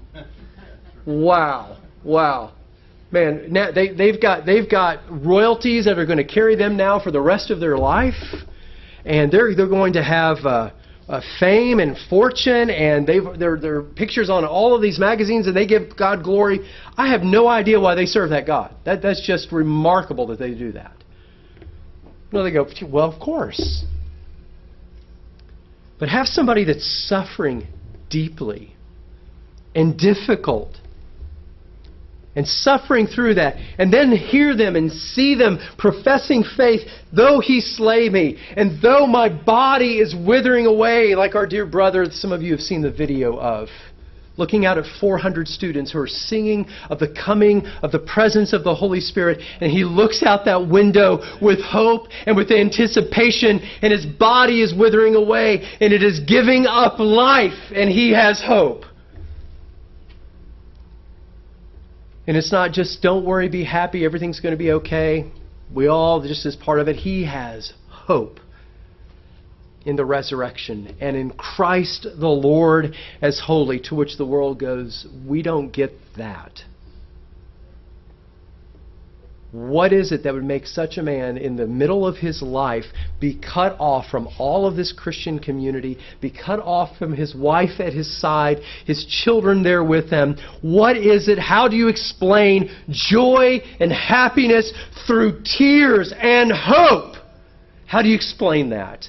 Speaker 2: Wow. Man, now they've got royalties that are going to carry them now for the rest of their life. And they're going to have fame and fortune, and their pictures on all of these magazines, and they give God glory. I have no idea why they serve that God. That's just remarkable that they do that. No, they go, well, of course. But have somebody that's suffering deeply and difficult and suffering through that, and then hear them and see them professing faith, though He slay me, and though my body is withering away, like our dear brother, some of you have seen the video of, looking out at 400 students who are singing of the coming of the presence of the Holy Spirit, and he looks out that window with hope and with anticipation, and his body is withering away, and it is giving up life, and he has hope. And it's not just, don't worry, be happy, everything's going to be okay. We all, just as part of it, he has hope in the resurrection, and in Christ the Lord as holy, to which the world goes, we don't get that. What is it that would make such a man in the middle of his life be cut off from all of this Christian community, be cut off from his wife at his side, his children there with him? What is it? How do you explain joy and happiness through tears and hope? How do you explain that?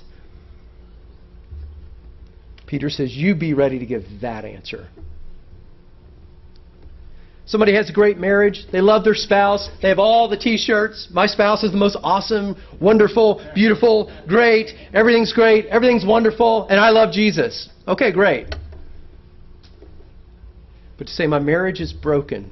Speaker 2: Peter says, you be ready to give that answer. Somebody has a great marriage. They love their spouse. They have all the t-shirts. My spouse is the most awesome, wonderful, beautiful, great. Everything's great. Everything's wonderful. And I love Jesus. Okay, great. But to say my marriage is broken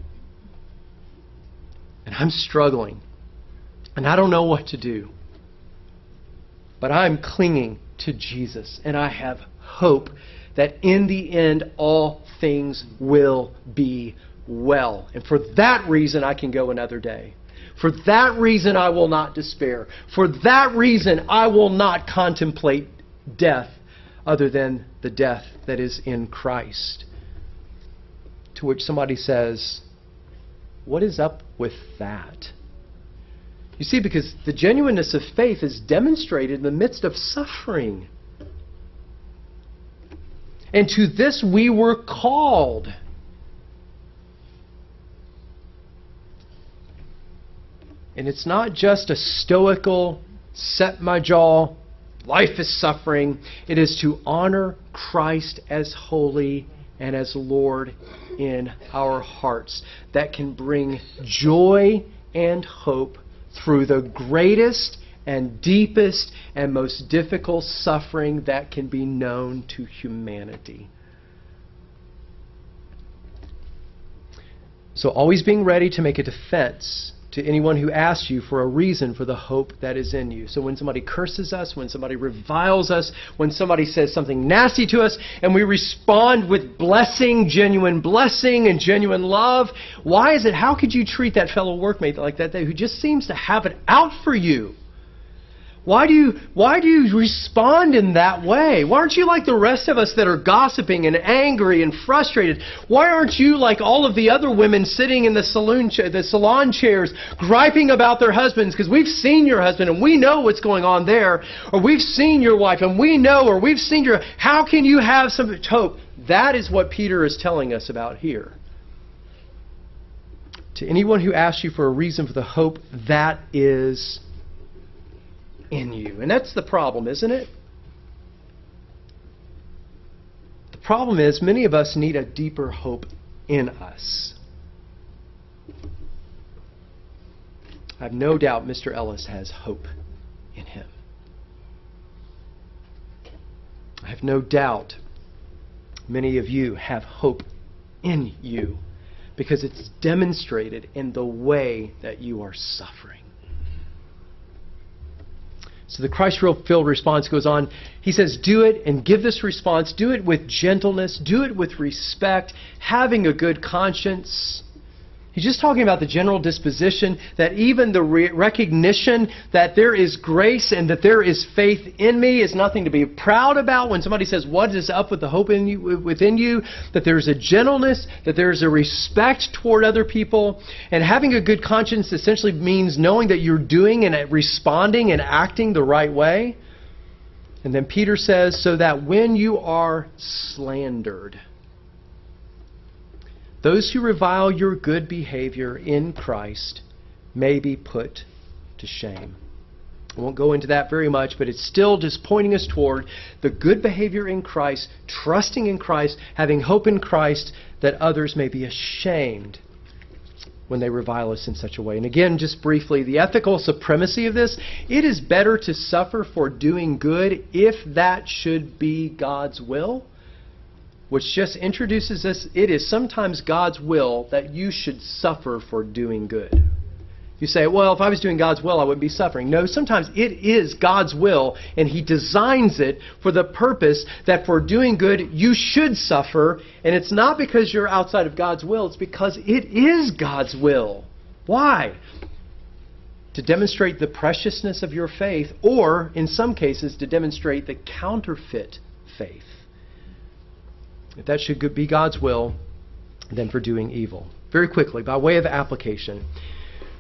Speaker 2: and I'm struggling and I don't know what to do, but I'm clinging to Jesus and I have hope that in the end all things will be well. And for that reason, I can go another day. For that reason, I will not despair. For that reason, I will not contemplate death other than the death that is in Christ. To which somebody says, what is up with that? You see, because the genuineness of faith is demonstrated in the midst of suffering. And to this we were called. And it's not just a stoical, set my jaw, life is suffering. It is to honor Christ as holy and as Lord in our hearts. That can bring joy and hope through the greatest and deepest and most difficult suffering that can be known to humanity. So always being ready to make a defense to anyone who asks you for a reason for the hope that is in you. So when somebody curses us, when somebody reviles us, when somebody says something nasty to us, and we respond with blessing and genuine love, why is it, how could you treat that fellow workmate like that who just seems to have it out for you? Why do you respond in that way? Why aren't you like the rest of us that are gossiping and angry and frustrated? Why aren't you like all of the other women sitting in the salon chairs griping about their husbands because we've seen your husband and we know what's going on there, or we've seen your wife and we know, or we've seen your... How can you have some hope? That is what Peter is telling us about here. To anyone who asks you for a reason for the hope that is in you. And that's the problem, isn't it? The problem is many of us need a deeper hope in us. I have no doubt Mr. Ellis has hope in him. I have no doubt many of you have hope in you because it's demonstrated in the way that you are suffering. So the Christ-filled response goes on. He says, do it and give this response. Do it with gentleness. Do it with respect. Having a good conscience. He's just talking about the general disposition, that even the recognition that there is grace and that there is faith in me is nothing to be proud about. When somebody says, what is up with the hope in you, within you? That there's a gentleness, that there's a respect toward other people. And having a good conscience essentially means knowing that you're doing and responding and acting the right way. And then Peter says, so that when you are slandered, those who revile your good behavior in Christ may be put to shame. I won't go into that very much, but it's still just pointing us toward the good behavior in Christ, trusting in Christ, having hope in Christ, that others may be ashamed when they revile us in such a way. And again, just briefly, the ethical supremacy of this, it is better to suffer for doing good if that should be God's will, which just introduces us, it is sometimes God's will that you should suffer for doing good. You say, well, if I was doing God's will, I wouldn't be suffering. No, sometimes it is God's will, and He designs it for the purpose that for doing good, you should suffer. And it's not because you're outside of God's will, it's because it is God's will. Why? To demonstrate the preciousness of your faith, or in some cases, to demonstrate the counterfeit faith. If that should be God's will, then for doing evil. Very quickly, by way of application,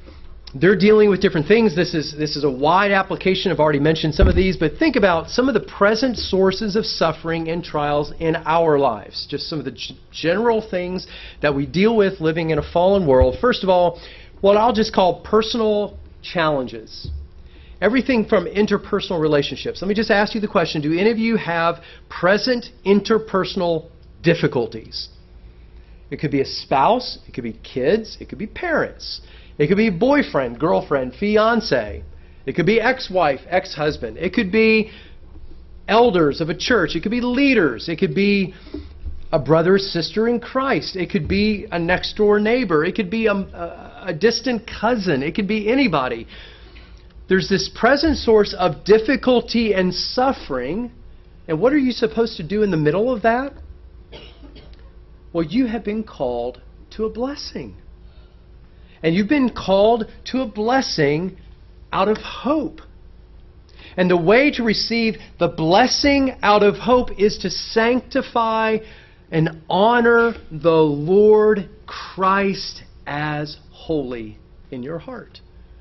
Speaker 2: They're dealing with different things. This is a wide application. I've already mentioned some of these, but think about some of the present sources of suffering and trials in our lives. Just some of the general things that we deal with living in a fallen world. First of all, what I'll just call personal challenges. Everything from interpersonal relationships. Let me just ask you the question, do any of you have present interpersonal difficulties? It could be a spouse, it could be kids, it could be parents. It could be boyfriend, girlfriend, fiance. It could be ex-wife, ex-husband. It could be elders of a church. It could be leaders. It could be a brother or sister in Christ. It could be a next-door neighbor. It could be a distant cousin. It could be anybody. There's this present source of difficulty and suffering. And what are you supposed to do in the middle of that? Well, you have been called to a blessing. And you've been called to a blessing out of hope. And the way to receive the blessing out of hope is to sanctify and honor the Lord Christ as holy in your heart.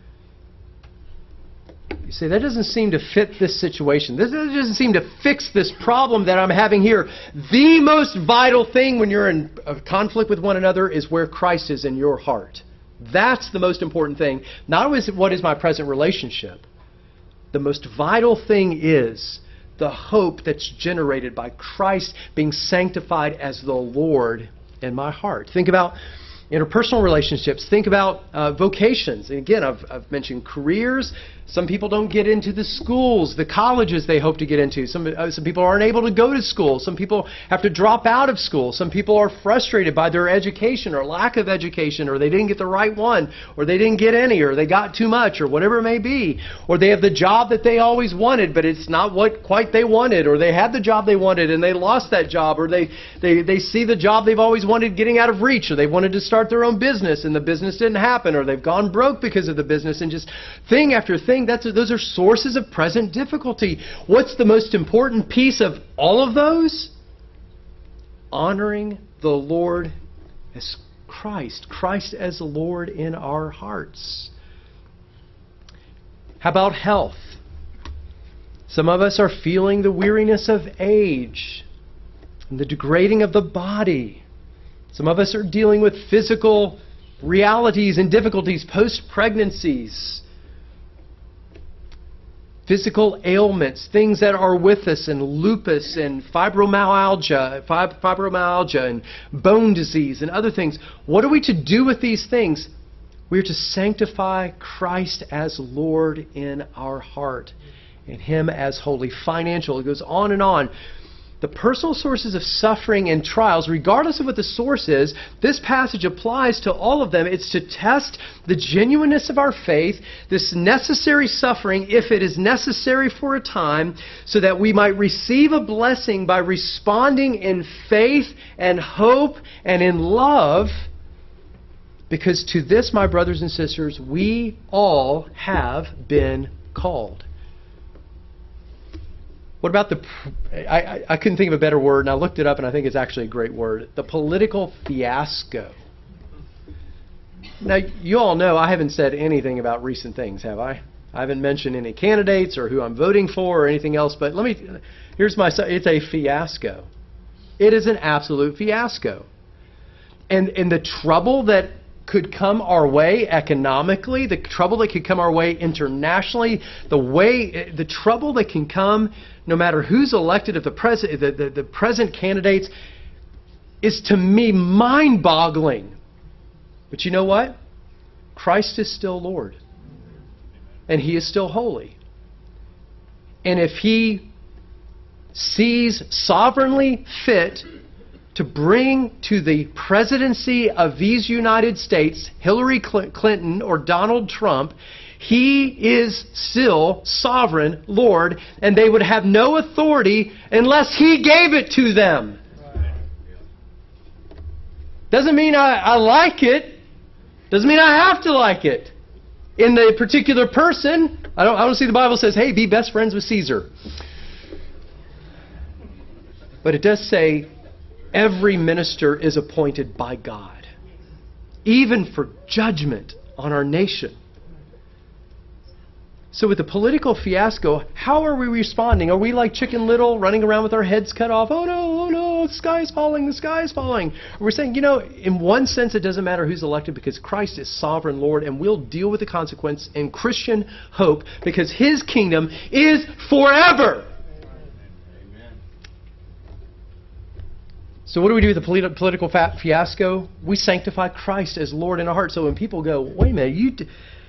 Speaker 2: You say, that doesn't seem to fit this situation. This doesn't seem to fix this problem that I'm having here. The most vital thing when you're in a conflict with one another is where Christ is in your heart. That's the most important thing. Not always what is my present relationship. The most vital thing is the hope that's generated by Christ being sanctified as the Lord in my heart. Think about interpersonal relationships. Think about vocations. And again, I've mentioned careers. Some people don't get into the schools, the colleges they hope to get into. Some people aren't able to go to school. Some people have to drop out of school. Some people are frustrated by their education or lack of education, or they didn't get the right one, or they didn't get any, or they got too much, or whatever it may be. Or they have the job that they always wanted, but it's not what quite they wanted, or they had the job they wanted and they lost that job, or they see the job they've always wanted getting out of reach, or they wanted to start their own business and the business didn't happen, or they've gone broke because of the business, and just thing after thing. Those are sources of present difficulty. What's the most important piece of all of those? Honoring the Lord as Christ. Christ as the Lord in our hearts. How about health? Some of us are feeling the weariness of age and the degrading of the body. Some of us are dealing with physical realities and difficulties post-pregnancies. Physical ailments, things that are with us, and lupus and fibromyalgia and bone disease and other things. What are we to do with these things? We are to sanctify Christ as Lord in our heart and Him as holy. Financial, it goes on and on. The personal sources of suffering and trials, regardless of what the source is, this passage applies to all of them. It's to test the genuineness of our faith, this necessary suffering, if it is necessary for a time, so that we might receive a blessing by responding in faith and hope and in love. Because to this, my brothers and sisters, we all have been called. What about I couldn't think of a better word, and I looked it up, and I think it's actually a great word. The political fiasco. Now, you all know I haven't said anything about recent things, have I? I haven't mentioned any candidates or who I'm voting for or anything else, but it's a fiasco. It is an absolute fiasco. And the trouble that could come our way economically, the trouble that could come our way internationally, the trouble that can come no matter who's elected, if the present candidates, is to me mind-boggling. But you know what? Christ is still Lord. And He is still holy. And if He sees sovereignly fit to bring to the presidency of these United States Hillary Clinton or Donald Trump, He is still sovereign Lord, and they would have no authority unless He gave it to them. Doesn't mean I like it. Doesn't mean I have to like it. In the particular person, I don't see the Bible says, hey, be best friends with Caesar. But it does say every minister is appointed by God, even for judgment on our nation. So with the political fiasco, how are we responding? Are we like Chicken Little, running around with our heads cut off? Oh no, the sky is falling, the sky is falling. We're saying, in one sense it doesn't matter who's elected because Christ is sovereign Lord and we'll deal with the consequence in Christian hope because His kingdom is forever. Amen. So what do we do with the political fiasco? We sanctify Christ as Lord in our heart. So when people go, wait a minute,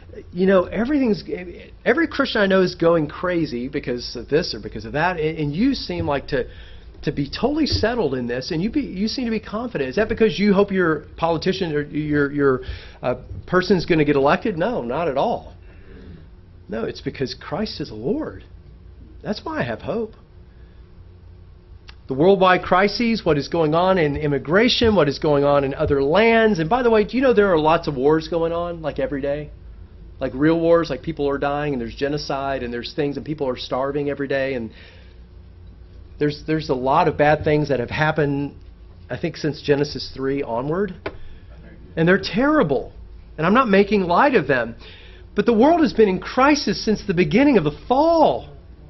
Speaker 2: every Christian I know is going crazy because of this or because of that, and you seem like to be totally settled in this, and you seem to be confident. Is that because you hope your politician or your person's going to get elected? No, not at all. No, it's because Christ is Lord. That's why I have hope. The worldwide crises, what is going on in immigration, what is going on in other lands, and by the way, do you know there are lots of wars going on, like every day? Like real wars, like people are dying and there's genocide and there's things and people are starving every day and there's a lot of bad things that have happened, I think, since Genesis 3 onward. And they're terrible. And I'm not making light of them. But the world has been in crisis since the beginning of the fall.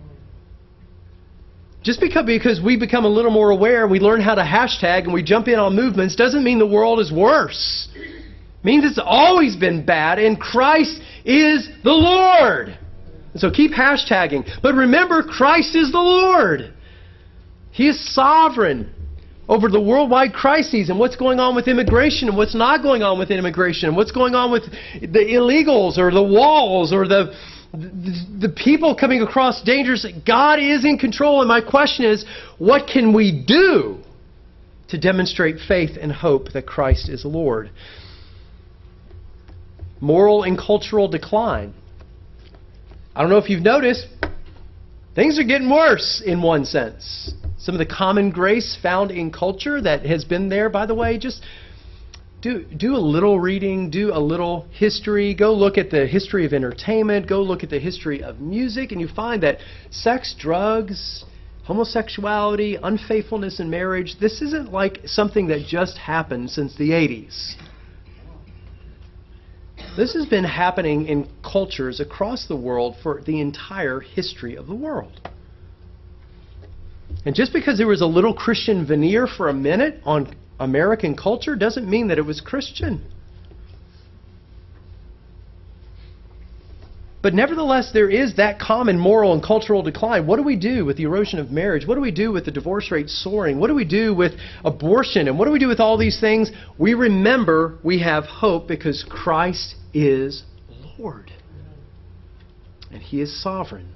Speaker 2: Just because we become a little more aware and we learn how to hashtag and we jump in on movements doesn't mean the world is worse. It means it's always been bad and Christ is the Lord. And so keep hashtagging. But remember, Christ is the Lord. He is sovereign over the worldwide crises and what's going on with immigration and what's not going on with immigration and what's going on with the illegals or the walls or the people coming across dangers. God is in control. And my question is, what can we do to demonstrate faith and hope that Christ is Lord? Moral and cultural decline. I don't know if you've noticed, things are getting worse in one sense. Some of the common grace found in culture that has been there, by the way, just do a little reading, do a little history, go look at the history of entertainment, go look at the history of music, and you find that sex, drugs, homosexuality, unfaithfulness in marriage, this isn't like something that just happened since the 80s. This has been happening in cultures across the world for the entire history of the world. And just because there was a little Christian veneer for a minute on American culture doesn't mean that it was Christian. But nevertheless, there is that common moral and cultural decline. What do we do with the erosion of marriage? What do we do with the divorce rate soaring? What do we do with abortion? And what do we do with all these things? We remember we have hope because Christ is Lord. And He is sovereign.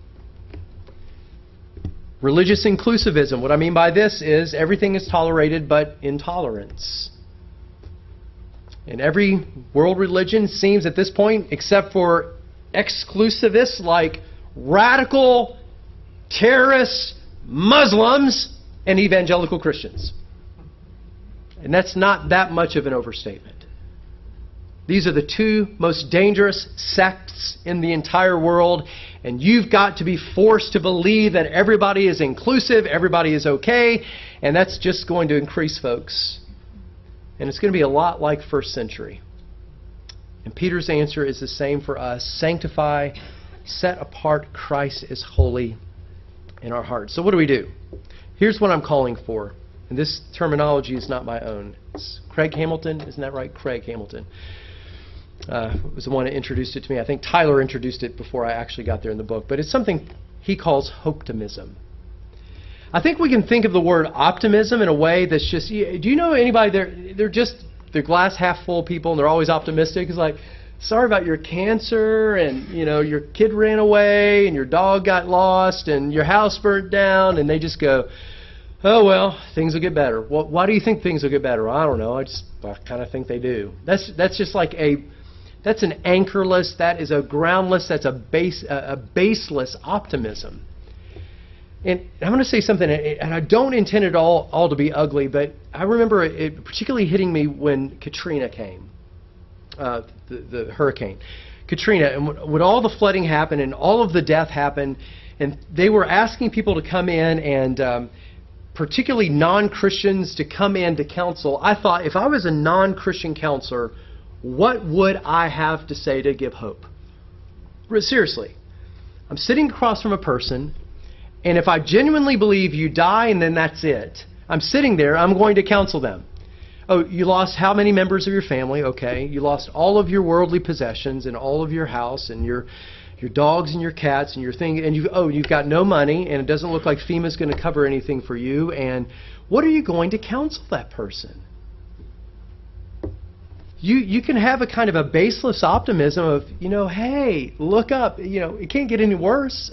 Speaker 2: Religious inclusivism. What I mean by this is everything is tolerated but intolerance. And every world religion seems at this point, except for exclusivists like radical terrorist Muslims and evangelical Christians. And that's not that much of an overstatement. These are the two most dangerous sects in the entire world, and you've got to be forced to believe that everybody is inclusive, everybody is okay, and that's just going to increase, folks. And it's going to be a lot like first century. And Peter's answer is the same for us. Sanctify, set apart Christ as holy in our hearts. So what do we do? Here's what I'm calling for. And this terminology is not my own. It's Craig Hamilton. Isn't that right? Craig Hamilton was the one that introduced it to me. I think Tyler introduced it before I actually got there in the book. But it's something he calls hopetimism. I think we can think of the word optimism in a way that's just... Do you know anybody, they're glass half full people and they're always optimistic. It's like, sorry about your cancer and your kid ran away and your dog got lost and your house burnt down, and they just go, oh well, things will get better. Well, why do you think things will get better? I don't know. I kind of think they do. That's just like that's an anchorless, that is a groundless, that's a baseless optimism. And I'm going to say something, and I don't intend it all to be ugly, but I remember it particularly hitting me when Katrina came, the hurricane. Katrina, and when all the flooding happened and all of the death happened, and they were asking people to come in and particularly non-Christians to come in to counsel, I thought, if I was a non-Christian counselor, what would I have to say to give hope? Seriously. I'm sitting across from a person, and if I genuinely believe you die and then that's it, I'm sitting there, I'm going to counsel them. Oh, you lost how many members of your family? Okay. You lost all of your worldly possessions and all of your house and your dogs and your cats and your thing, and you've got no money, and it doesn't look like FEMA's going to cover anything for you, and what are you going to counsel that person? You can have a kind of a baseless optimism of, hey, look up, it can't get any worse.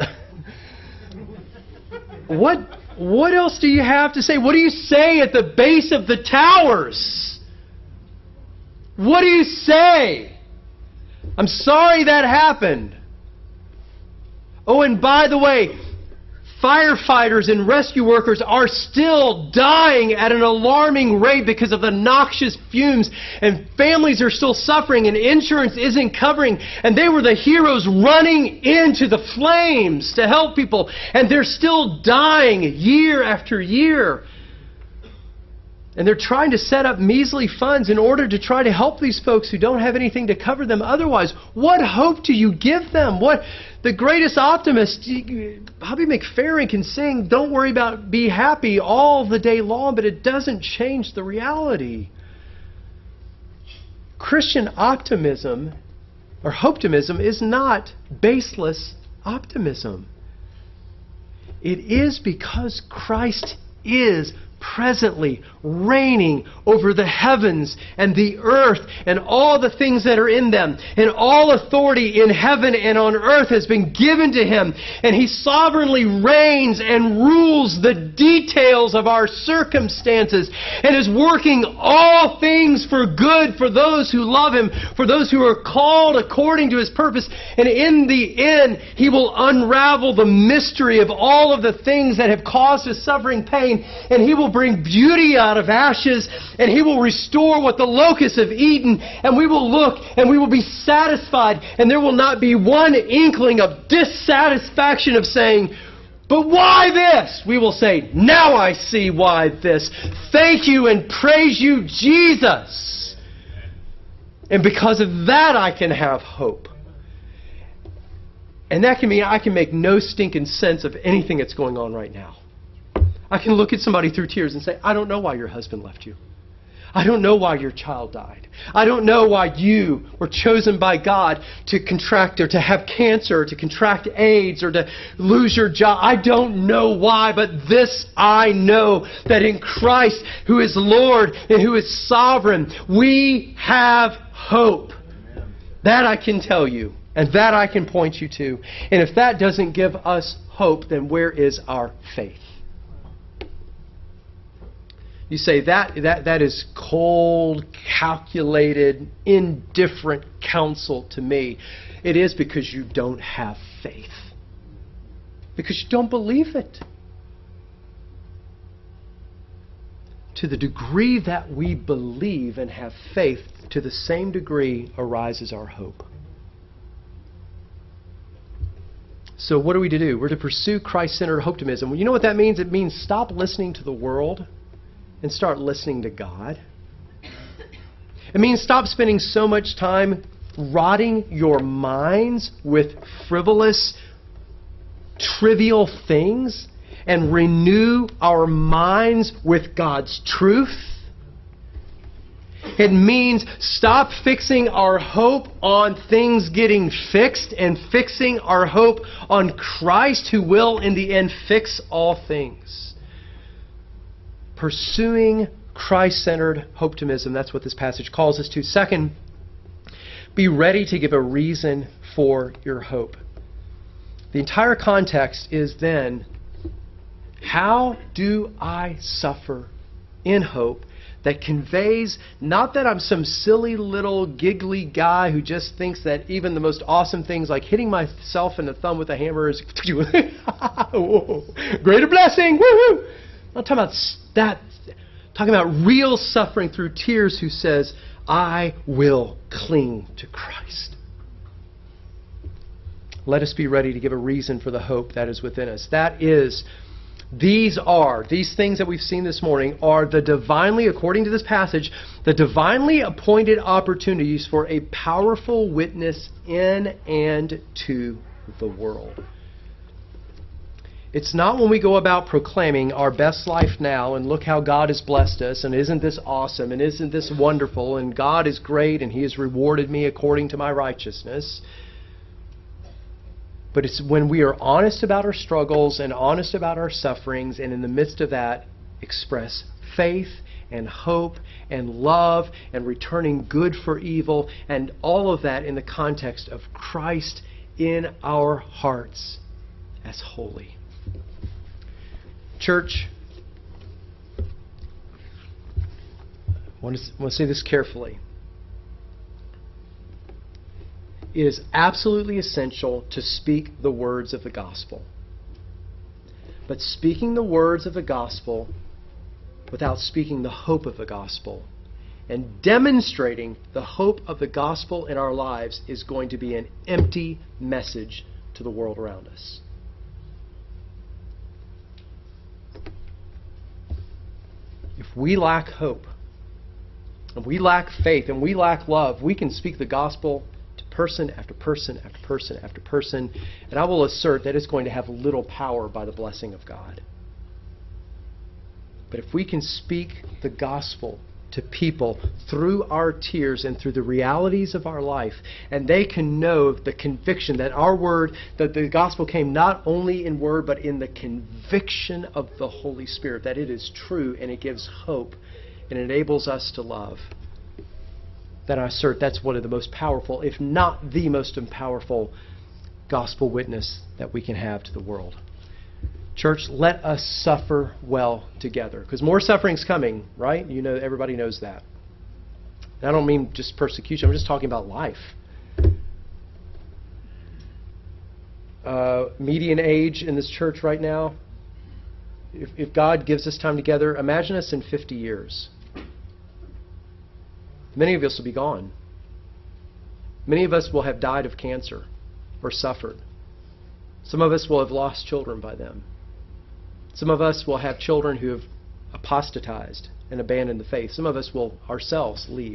Speaker 2: What else do you have to say? What do you say at the base of the towers? What do you say? I'm sorry that happened. Oh, and by the way, firefighters and rescue workers are still dying at an alarming rate because of the noxious fumes, and families are still suffering, and insurance isn't covering, and they were the heroes running into the flames to help people, and they're still dying year after year. And they're trying to set up measly funds in order to try to help these folks who don't have anything to cover them otherwise. What hope do you give them? What the greatest optimist, Bobby McFerrin, can sing, "Don't worry about, be happy" all the day long, but it doesn't change the reality. Christian optimism, or hoptimism, is not baseless optimism. It is because Christ is presently reigning over the heavens and the earth and all the things that are in them. And all authority in heaven and on earth has been given to Him. And He sovereignly reigns and rules the details of our circumstances and is working all things for good for those who love Him, for those who are called according to His purpose. And in the end, He will unravel the mystery of all of the things that have caused us suffering, pain, and He will bring beauty out of ashes, and He will restore what the locusts have eaten, and we will look and we will be satisfied, and there will not be one inkling of dissatisfaction of saying, "But why this?" We will say, "Now I see why this. Thank you and praise you, Jesus." And because of that, I can have hope. And that can mean I can make no stinking sense of anything that's going on right now. I can look at somebody through tears and say, "I don't know why your husband left you. I don't know why your child died. I don't know why you were chosen by God to contract or to have cancer or to contract AIDS or to lose your job. I don't know why, but this I know, that in Christ, who is Lord and who is sovereign, we have hope." That I can tell you, and that I can point you to. And if that doesn't give us hope, then where is our faith? You say, that is cold, calculated, indifferent counsel to me. It is because you don't have faith. Because you don't believe it. To the degree that we believe and have faith, to the same degree arises our hope. So what are we to do? We're to pursue Christ-centered optimism. Well, you know what that means? It means stop listening to the world and start listening to God. It means stop spending so much time rotting your minds with frivolous, trivial things and renew our minds with God's truth. It means stop fixing our hope on things getting fixed and fixing our hope on Christ, who will in the end fix all things. Pursuing Christ-centered optimism, that's what this passage calls us to. Second, be ready to give a reason for your hope. The entire context is then, how do I suffer in hope that conveys not that I'm some silly little giggly guy who just thinks that even the most awesome things like hitting myself in the thumb with a hammer is greater blessing, woo-hoo! I'm not talking about that. I'm talking about real suffering through tears, who says, "I will cling to Christ." Let us be ready to give a reason for the hope that is within us. These things that we've seen this morning are the divinely, according to this passage, the divinely appointed opportunities for a powerful witness in and to the world. It's not when we go about proclaiming our best life now and look how God has blessed us and isn't this awesome and isn't this wonderful and God is great and He has rewarded me according to my righteousness. But it's when we are honest about our struggles and honest about our sufferings, and in the midst of that express faith and hope and love and returning good for evil, and all of that in the context of Christ in our hearts as holy. Church, I want to say this carefully. It is absolutely essential to speak the words of the gospel. But speaking the words of the gospel without speaking the hope of the gospel and demonstrating the hope of the gospel in our lives is going to be an empty message to the world around us. If we lack hope, and we lack faith, and we lack love, we can speak the gospel to person after person after person after person, and I will assert that it's going to have little power by the blessing of God. But if we can speak the gospel to people through our tears and through the realities of our life, and they can know the conviction that our word, that the gospel came not only in word, but in the conviction of the Holy Spirit, that it is true and it gives hope and enables us to love, then I assert that's one of the most powerful, if not the most powerful, gospel witness that we can have to the world. Church, let us suffer well together. Because more suffering's coming, right? You know, everybody knows that. And I don't mean just persecution. I'm just talking about life. Median age in this church right now, if God gives us time together, imagine us in 50 years. Many of us will be gone. Many of us will have died of cancer or suffered. Some of us will have lost children by then. Some of us will have children who have apostatized and abandoned the faith. Some of us will ourselves leave.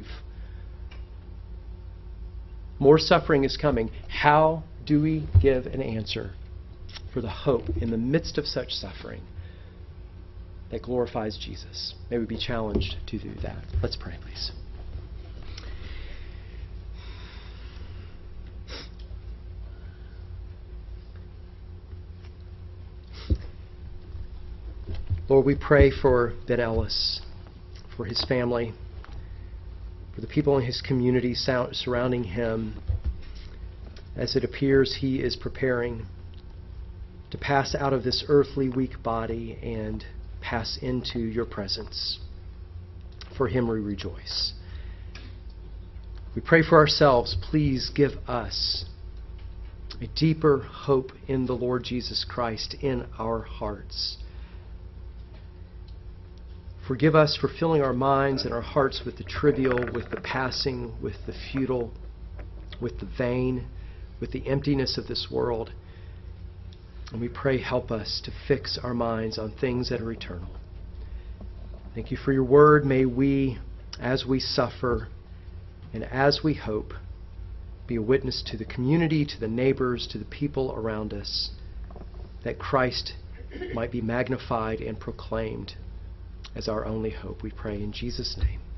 Speaker 2: More suffering is coming. How do we give an answer for the hope in the midst of such suffering that glorifies Jesus? May we be challenged to do that. Let's pray, please. Lord, we pray for Ben Ellis, for his family, for the people in his community surrounding him, as it appears he is preparing to pass out of this earthly weak body and pass into your presence. For him we rejoice. We pray for ourselves. Please give us a deeper hope in the Lord Jesus Christ in our hearts. Forgive us for filling our minds and our hearts with the trivial, with the passing, with the futile, with the vain, with the emptiness of this world. And we pray, help us to fix our minds on things that are eternal. Thank you for your word. May we, as we suffer and as we hope, be a witness to the community, to the neighbors, to the people around us, that Christ might be magnified and proclaimed as our only hope. We pray in Jesus' name.